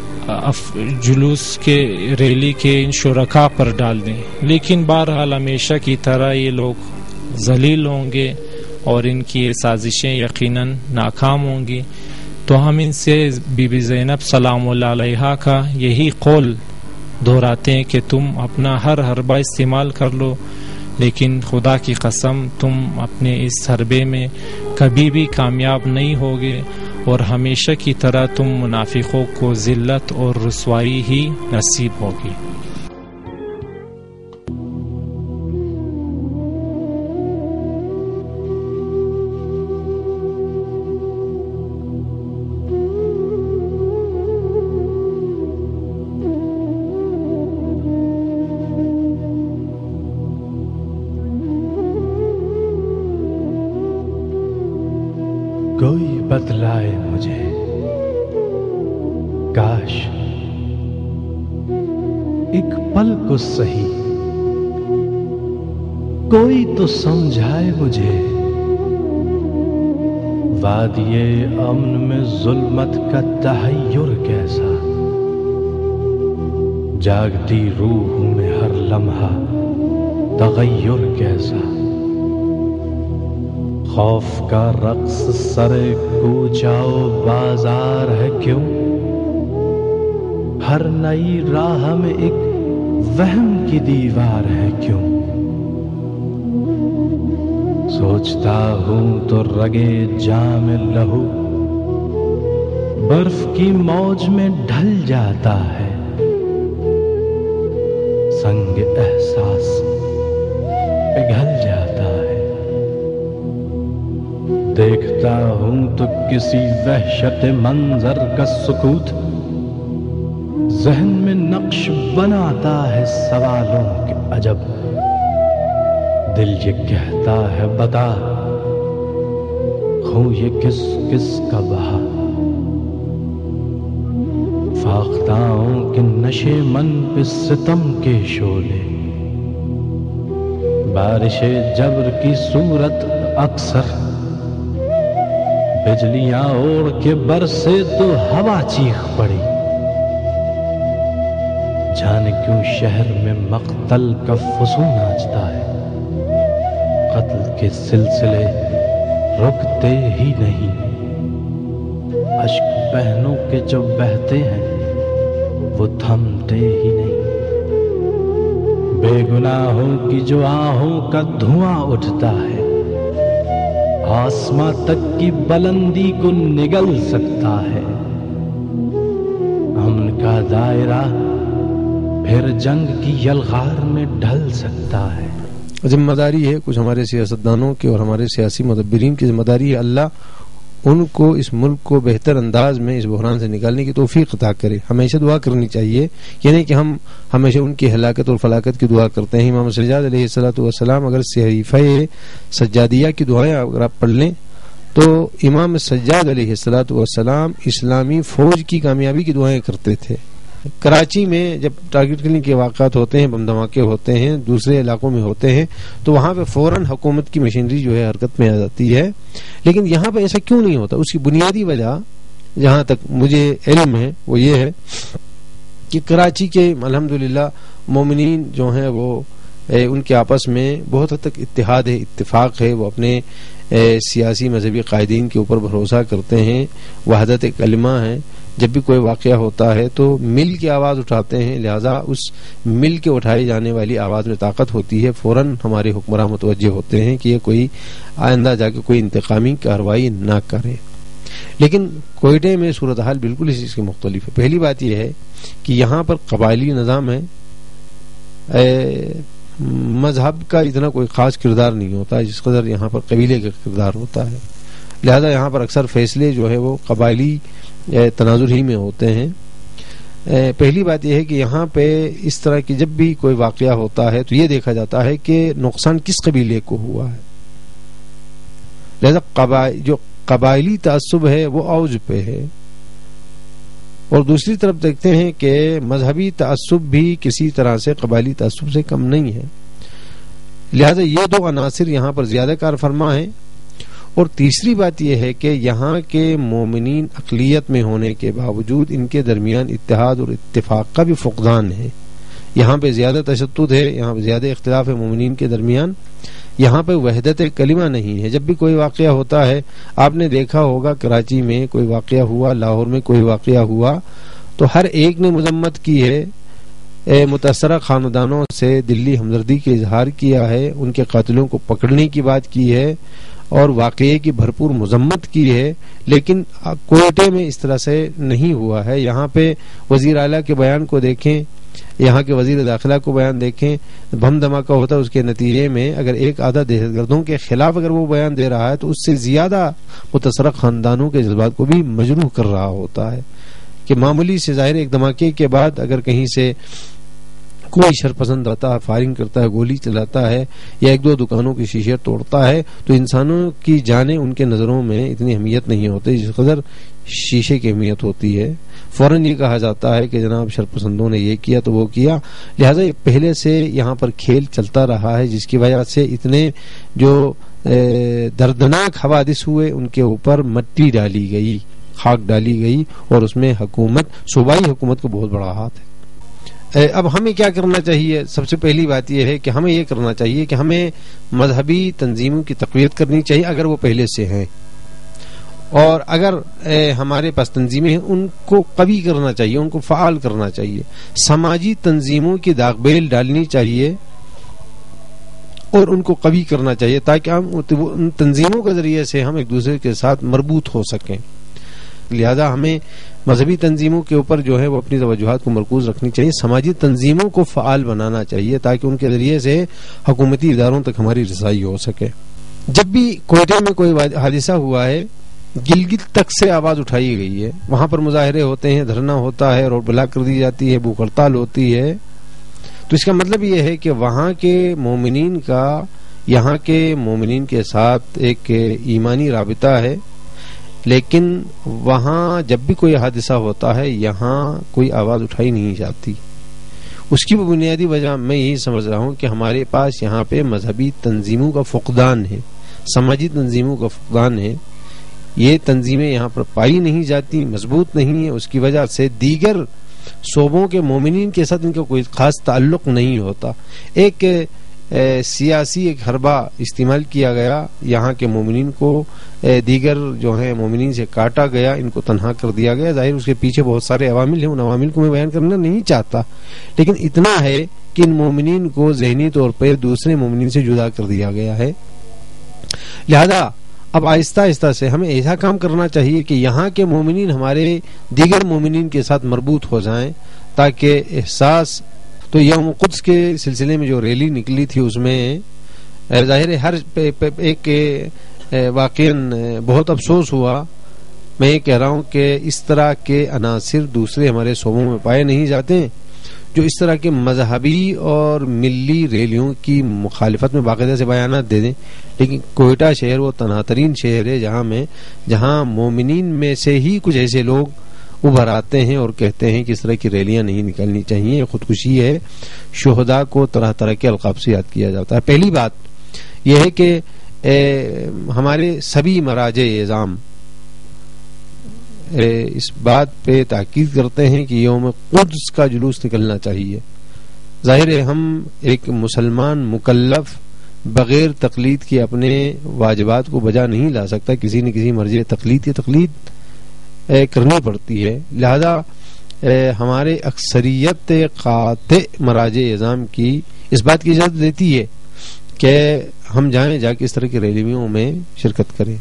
جلوس کے ریلی کے ان شرکاء پر ڈال دیں، لیکن بہرحال ہمیشہ کی طرح یہ لوگ ذلیل ہوں گے اور ان کی سازشیں یقیناً ناکام ہوں گی۔ تو ہم ان سے بی بی زینب سلام اللہ علیہا کا یہی قول دہراتے ہیں کہ تم اپنا ہر حربہ استعمال کر لو، لیکن خدا کی قسم تم اپنے اس حربے میں کبھی بھی کامیاب نہیں ہوگے اور ہمیشہ کی طرح تم منافقوں کو ذلت اور رسوائی ہی نصیب ہوگی۔ کوئی بتلائے مجھے کاش ایک پل کو سہی، کوئی تو سمجھائے مجھے وادی امن میں ظلمت کا تحیر کیسا، جاگتی روح میں ہر لمحہ تغیر کیسا، خوف کا رقص سرے کوچہ و بازار ہے کیوں، ہر نئی راہ میں ایک وہم کی دیوار ہے کیوں، سوچتا ہوں تو رگے جام لہو برف کی موج میں ڈھل جاتا ہے، سنگ احساس پگھل جاتا ہے، دیکھتا ہوں تو کسی وحشت منظر کا سکوت ذہن میں نقش بناتا ہے سوالوں کے عجب، دل یہ کہتا ہے بتا خوں یہ کس کس کا بہا، فاختاؤں کے نشے من پہ ستم کے شعلے، بارش جبر کی صورت اکثر، بجلیاں اوڑ کے برسے تو ہوا چیخ پڑی، جانے کیوں شہر میں مقتل کا فسون ناچتا ہے، قتل کے سلسلے رکتے ہی نہیں، اشک بہنوں کے جو بہتے ہیں وہ تھمتے ہی نہیں، بے گناہوں کی جو آہوں کا دھواں اٹھتا ہے، آسماں تک کی بلندی کو نگل سکتا ہے، امن کا دائرہ پھر جنگ کی یلغار میں ڈھل سکتا ہے۔ ذمہ داری ہے کچھ ہمارے سیاستدانوں کی اور ہمارے سیاسی مدبرین کی ذمہ داری ہے، اللہ ان کو اس ملک کو بہتر انداز میں اس بحران سے نکالنے کی توفیق عطا کرے۔ ہمیشہ دعا کرنی چاہیے، یعنی کہ ہم ہمیشہ ان کی ہلاکت اور فلاکت کی دعا کرتے ہیں۔ امام سجاد علیہ السلام اگر صحیفہ سجادیہ کی دعائیں اگر آپ پڑھ لیں تو امام سجاد علیہ السلام اسلامی فوج کی کامیابی کی دعائیں کرتے تھے۔ کراچی میں جب ٹارگٹ کلنگ کے واقعات ہوتے ہیں، بم دھماکے ہوتے ہیں، دوسرے علاقوں میں ہوتے ہیں، تو وہاں پہ فوراً حکومت کی مشینری جو ہے حرکت میں آ جاتی ہے، لیکن یہاں پہ ایسا کیوں نہیں ہوتا؟ اس کی بنیادی وجہ جہاں تک مجھے علم ہے وہ یہ ہے کہ کراچی کے الحمدللہ مومنین جو ہیں وہ ان کے آپس میں بہت حد تک اتحاد ہے، اتفاق ہے، وہ اپنے سیاسی مذہبی قائدین کے اوپر بھروسہ کرتے ہیں، وحدت کلمہ ہے، جب بھی کوئی واقعہ ہوتا ہے تو مل کے آواز اٹھاتے ہیں، لہذا اس مل کے اٹھائی جانے والی آواز میں طاقت ہوتی ہے، فوراً ہمارے حکمراں متوجہ ہوتے ہیں کہ یہ کوئی آئندہ جا کے کوئی انتقامی کارروائی نہ کرے۔ لیکن کوئٹے میں صورتحال بالکل اس چیز کی مختلف ہے۔ پہلی بات یہ ہے کہ یہاں پر قبائلی نظام ہے، مذہب کا اتنا کوئی خاص کردار نہیں ہوتا جس قدر یہاں پر قبیلے کا کردار ہوتا ہے، لہذا یہاں پر اکثر فیصلے جو ہے وہ قبائلی تناظر ہی میں ہوتے ہیں۔ پہلی بات یہ ہے کہ یہاں پہ اس طرح کی جب بھی کوئی واقعہ ہوتا ہے تو یہ دیکھا جاتا ہے کہ نقصان کس قبیلے کو ہوا ہے، لہذا جو قبائلی تعصب ہے وہ اوج پہ ہے، اور دوسری طرف دیکھتے ہیں کہ مذہبی تعصب بھی کسی طرح سے قبائلی تعصب سے کم نہیں ہے، لہذا یہ دو عناصر یہاں پر زیادہ کار فرما ہیں۔ اور تیسری بات یہ ہے کہ یہاں کے مومنین اقلیت میں ہونے کے باوجود ان کے درمیان اتحاد اور اتفاق کا بھی فقدان ہے، یہاں پہ زیادہ تشدد ہے، یہاں پہ زیادہ اختلاف ہے مومنین کے درمیان، یہاں پہ وحدت کلمہ نہیں ہے۔ جب بھی کوئی واقعہ ہوتا ہے، آپ نے دیکھا ہوگا کراچی میں کوئی واقعہ ہوا، لاہور میں کوئی واقعہ ہوا، تو ہر ایک نے مذمت کی ہے، متاثرہ خاندانوں سے دلی ہمدردی کے اظہار کیا ہے، ان کے قاتلوں کو پکڑنے کی بات کی ہے اور واقعے کی بھرپور مذمت کی ہے، لیکن کوئٹے میں اس طرح سے نہیں ہوا ہے۔ یہاں پہ وزیر اعلیٰ کے بیان کو دیکھیں، یہاں کے وزیر داخلہ کو بیان دیکھیں، بم دھماکہ ہوتا ہے، اس کے نتیجے میں اگر ایک آدھا دہشت گردوں کے خلاف اگر وہ بیان دے رہا ہے تو اس سے زیادہ متاثرہ خاندانوں کے جذبات کو بھی مجروح کر رہا ہوتا ہے کہ معمولی سے ظاہر ایک دھماکے کے بعد اگر کہیں سے کوئی شرپسند رہتا ہے، فائرنگ کرتا ہے، گولی چلاتا ہے یا ایک دو دکانوں کی شیشے توڑتا ہے تو انسانوں کی جانیں ان کے نظروں میں اتنی اہمیت نہیں ہوتی جس قدر شیشے کی اہمیت ہوتی ہے۔ فوراً یہ کہا جاتا ہے کہ جناب شرپسندوں نے یہ کیا تو وہ کیا، لہذا پہلے سے یہاں پر کھیل چلتا رہا ہے جس کی وجہ سے اتنے جو دردناک حوادث ہوئے ان کے اوپر مٹی ڈالی گئی، خاک ڈالی گئی، اور اس میں حکومت، صوبائی حکومت کو بہت بڑا ہاتھ ہے۔ اب ہمیں کیا کرنا چاہیے؟ سب سے پہلی بات یہ ہے کہ ہمیں یہ کرنا چاہیے کہ ہمیں مذہبی تنظیموں کی تقویت کرنی چاہیے اگر وہ پہلے سے ہیں، اور اگر ہمارے پاس تنظیمیں ہیں ان کو قوی کرنا چاہیے، ان کو فعال کرنا چاہیے، سماجی تنظیموں کی داغ بیل ڈالنی چاہیے اور ان کو قوی کرنا چاہیے تاکہ ہم ان تنظیموں کے ذریعے سے ہم ایک دوسرے کے ساتھ مربوط ہو سکیں۔ لہذا ہمیں مذہبی تنظیموں کے اوپر جو ہے وہ اپنی توجہات کو مرکوز رکھنی چاہیے، سماجی تنظیموں کو فعال بنانا چاہیے تاکہ ان کے ذریعے سے حکومتی اداروں تک ہماری رسائی ہو سکے۔ جب بھی کوئٹے میں کوئی حادثہ ہوا ہے گلگت تک سے آواز اٹھائی گئی ہے. وہاں پر مظاہرے ہوتے ہیں, دھرنا ہوتا ہے, روڈ بلاک کر دی جاتی ہے, بھوک ہڑتال ہوتی ہے. تو اس کا مطلب یہ ہے کہ وہاں کے مومنین کا یہاں کے مومنین کے ساتھ ایک ایمانی رابطہ ہے, لیکن وہاں جب بھی کوئی حادثہ ہوتا ہے یہاں کوئی آواز اٹھائی نہیں جاتی. اس کی بنیادی وجہ میں یہی سمجھ رہا ہوں کہ ہمارے پاس یہاں پہ مذہبی تنظیموں کا فقدان ہے, سماجی تنظیموں کا فقدان ہے. یہ تنظیمیں یہاں پر پائی نہیں جاتی, مضبوط نہیں ہے. اس کی وجہ سے دیگر صوبوں کے مومنین کے ساتھ ان کا کوئی خاص تعلق نہیں ہوتا. ایک سیاسی ایک حربہ استعمال کیا گیا, یہاں کے مومنین کو دیگر جو ہیں مومنین سے کاٹا گیا, ان کو تنہا کر دیا گیا. ظاہر اس کے پیچھے بہت سارے عوامل ہیں, ان عوامل کو میں بیان کرنا نہیں چاہتا, لیکن اتنا ہے کہ ان مومنین کو ذہنی طور پر دوسرے مومنین سے جدا کر دیا گیا ہے. لہذا اب آہستہ آہستہ سے ہمیں ایسا کام کرنا چاہیے کہ یہاں کے مومنین ہمارے دیگر مومنین کے ساتھ مربوط ہو جائیں, تاکہ احساس. تو یوم قدس کے سلسلے میں جو ریلی نکلی تھی اس میں ظاہر ہر ایک واقعاً بہت افسوس ہوا. میں یہ کہہ رہا ہوں کہ اس طرح کے عناصر دوسرے ہمارے صوبوں میں پائے نہیں جاتے ہیں جو اس طرح کے مذہبی اور ملی ریلیوں کی مخالفت میں باقاعدہ سے بیانات دے دیں. لیکن کوئٹہ شہر وہ تنہا ترین شہر ہے جہاں مومنین میں سے ہی کچھ ایسے لوگ ابھر آتے ہیں اور کہتے ہیں کہ اس طرح کی ریلیاں نہیں نکلنی چاہیے, خودکشی ہے. شہداء کو طرح طرح کے القاب سے یاد کیا جاتا ہے. پہلی بات یہ ہے کہ ہمارے سبھی مراجع اعظام اس بات پہ تاکید کرتے ہیں کہ یوم قدس کا جلوس نکلنا چاہیے. ظاہر ہے ہم ایک مسلمان مکلف بغیر تقلید کے اپنے واجبات کو بجا نہیں لا سکتا, کسی نہ کسی مرجع تقلید کی تقلید کرنی پڑتی ہے. لہذا ہمارے اکثریت قاطع مراجع اعظام کی اس بات کی اجازت دیتی ہے کہ ہم جائیں, جا کے اس طرح کی ریلیوں میں شرکت کریں.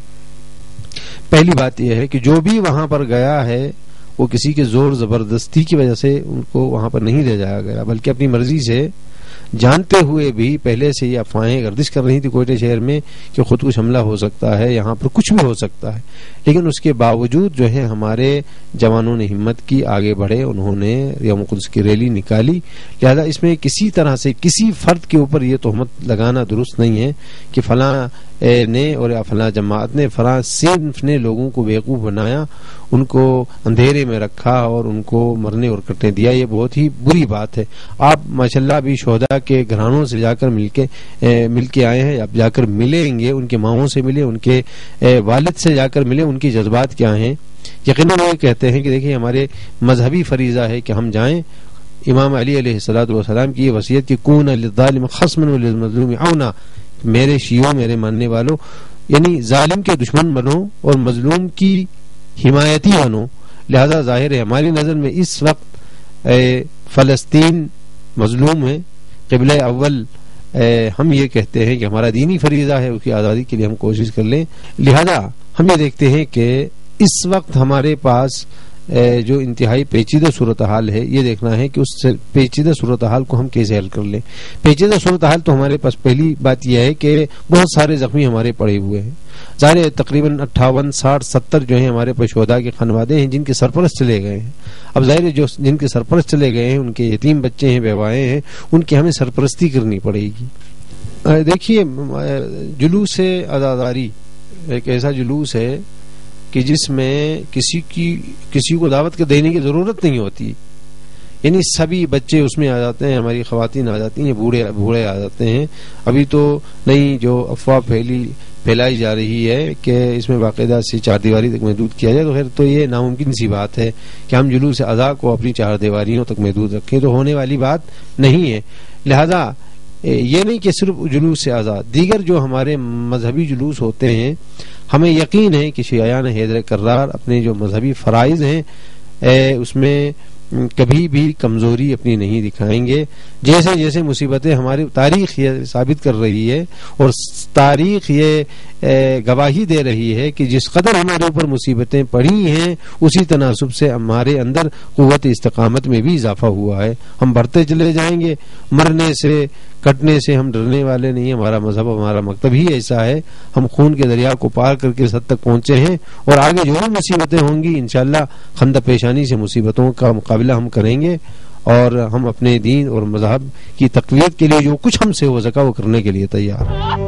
پہلی بات یہ ہے کہ جو بھی وہاں پر گیا ہے وہ کسی کے زور زبردستی کی وجہ سے ان کو وہاں پر نہیں لے جایا گیا, بلکہ اپنی مرضی سے, جانتے ہوئے بھی پہلے سے یہ افواہیں گردش کر رہی تھی کوئٹہ شہر میں کہ خود کچھ حملہ ہو سکتا ہے, یہاں پر کچھ بھی ہو سکتا ہے. لیکن اس کے باوجود جو ہے ہمارے جوانوں نے ہمت کی, آگے بڑھے, انہوں نے یوم قدس کی ریلی نکالی. لہذا اس میں کسی طرح سے کسی فرد کے اوپر یہ تہمت لگانا درست نہیں ہے کہ فلاں نے اور فلاں جماعت نے فلاں صنف نے لوگوں کو بیوقوف بنایا, ان کو اندھیرے میں رکھا اور ان کو مرنے اور کٹنے دیا. یہ بہت ہی بری بات ہے. آپ ماشاءاللہ ابھی شہداء کے گھرانوں سے جا کر مل کے آئے ہیں, اب جا کر ملیں گے, ان کے ماؤں سے ملے, ان کے والد سے جا کر ملے, ان کی جذبات کیا ہیں. یقیناً وہ کہتے ہیں کہ دیکھیں ہمارے مذہبی فریضہ ہے کہ ہم جائیں. امام علی علیہ الصلوۃ والسلام کی یہ وصیت کہ کون للظالم خصما وللمظلوم عونا, میرے شیعوں, میرے ماننے والوں, یعنی ظالم کے دشمن بنو اور مظلوم کی حمایتی بنو. لہذا ظاہر ہے ہماری نظر میں اس وقت فلسطین مظلوم ہے. قبلہ اول ہم یہ کہتے ہیں کہ ہمارا دینی فریضہ ہے اس کی آزادی کے لیے ہم کوشش کر لیں. لہذا ہم یہ دیکھتے ہیں کہ اس وقت ہمارے پاس جو انتہائی پیچیدہ صورتحال ہے, یہ دیکھنا ہے کہ اس پیچیدہ صورتحال کو ہم کیسے حل کر لیں. پیچیدہ صورتحال تو ہمارے پاس پہلی بات یہ ہے کہ بہت سارے زخمی ہمارے پڑے ہوئے ہیں. ظاہر تقریباً 58, 60, 70 جو ہیں ہمارے پاس شہداء کے خانوادے ہیں جن کے سرپرست چلے گئے ہیں. اب ظاہر جو جن کے سرپرست چلے گئے ہیں, ان کے یتیم بچے ہیں, بیوائیں ہیں, ان کی ہمیں سرپرستی کرنی پڑے گی. دیکھیے جلوس عزاداری ایک ایسا جلوس ہے کہ جس میں کسی کو دعوت کے دینے کی ضرورت نہیں ہوتی. یعنی سبھی بچے اس میں آ جاتے ہیں, ہماری خواتین آ جاتی ہیں, بوڑھے آ جاتے ہیں. ابھی تو نئی جو افواہ پھیلائی جا رہی ہے کہ اس میں باقاعدہ سے چار دیواری تک محدود کیا جائے, تو خیر تو یہ ناممکن سی بات ہے کہ ہم جلوس عزا کو اپنی چار دیواریوں تک محدود رکھیں, تو ہونے والی بات نہیں ہے. لہذا یہ نہیں کہ صرف جلوس عزا, دیگر جو ہمارے مذہبی جلوس ہوتے ہیں, ہمیں یقین ہے کہ شیعیان حیدر کرار اپنے جو مذہبی فرائض ہیں اس میں کبھی بھی کمزوری اپنی نہیں دکھائیں گے. جیسے جیسے مصیبتیں ہماری تاریخ یہ ثابت کر رہی ہے اور تاریخ یہ گواہی دے رہی ہے کہ جس قدر ہمارے اوپر مصیبتیں پڑی ہیں اسی تناسب سے ہمارے اندر قوت استقامت میں بھی اضافہ ہوا ہے. ہم بڑھتے چلے جائیں گے, مرنے سے کٹنے سے ہم ڈرنے والے نہیں. ہمارا مذہب ہمارا مکتب ہی ایسا ہے. ہم خون کے دریا کو پار کر کے اس حد تک پہنچے ہیں اور آگے جو مصیبتیں ہوں گی انشاءاللہ خندہ پیشانی سے مصیبتوں کا مقابلہ ہم کریں گے اور ہم اپنے دین اور مذہب کی تقویت کے لیے جو کچھ ہم سے ہو سکا وہ کرنے کے لیے تیار ہیں.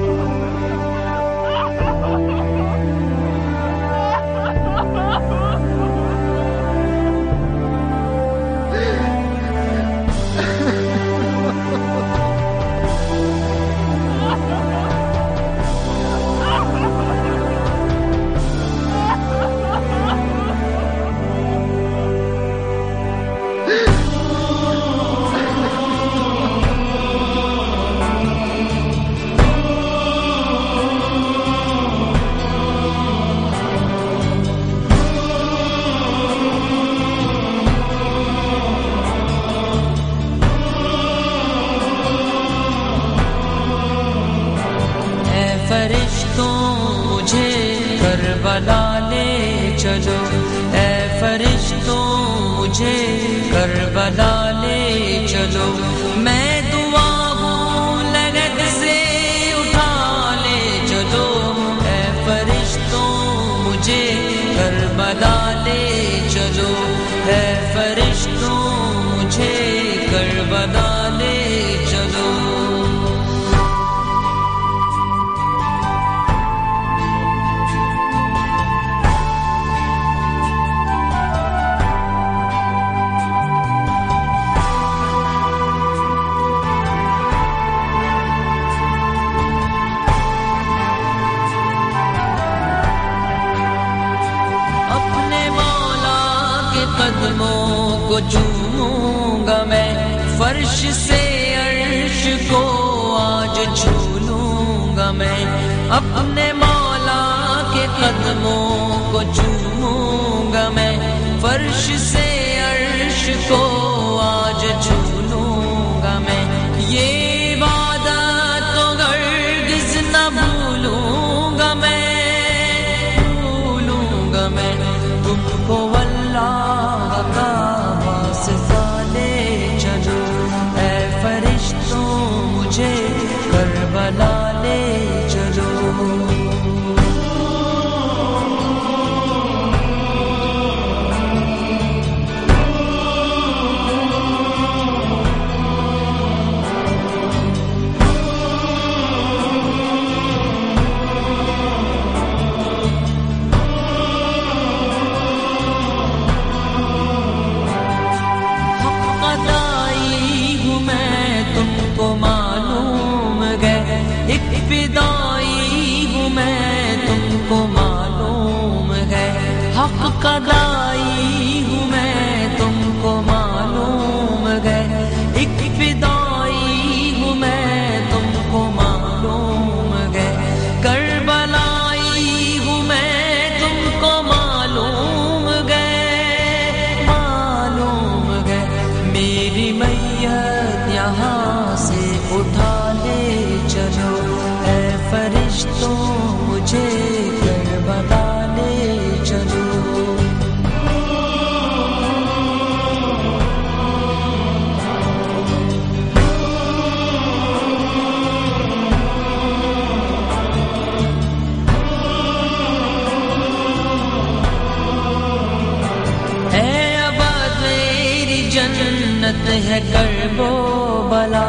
ہے کرب و بلا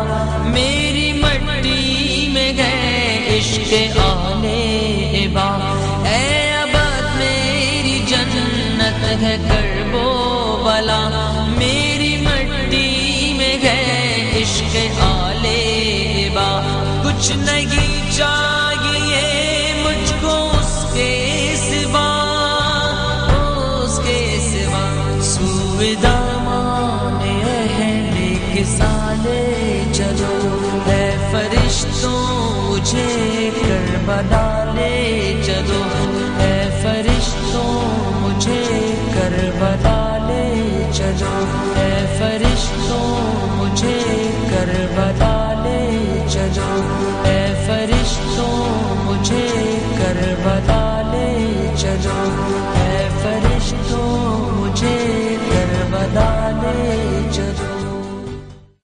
میری مٹی میں گئے عشق آلے ابا اے ابد میری جنت ہے کرب و بلا میری مٹی میں گئے عشق آلے ابا کچھ نہیں چاہیے مجھ کو اس کے سوا سویدھا سالے چلو اے فرشتوں مجھے کربلا لے چلو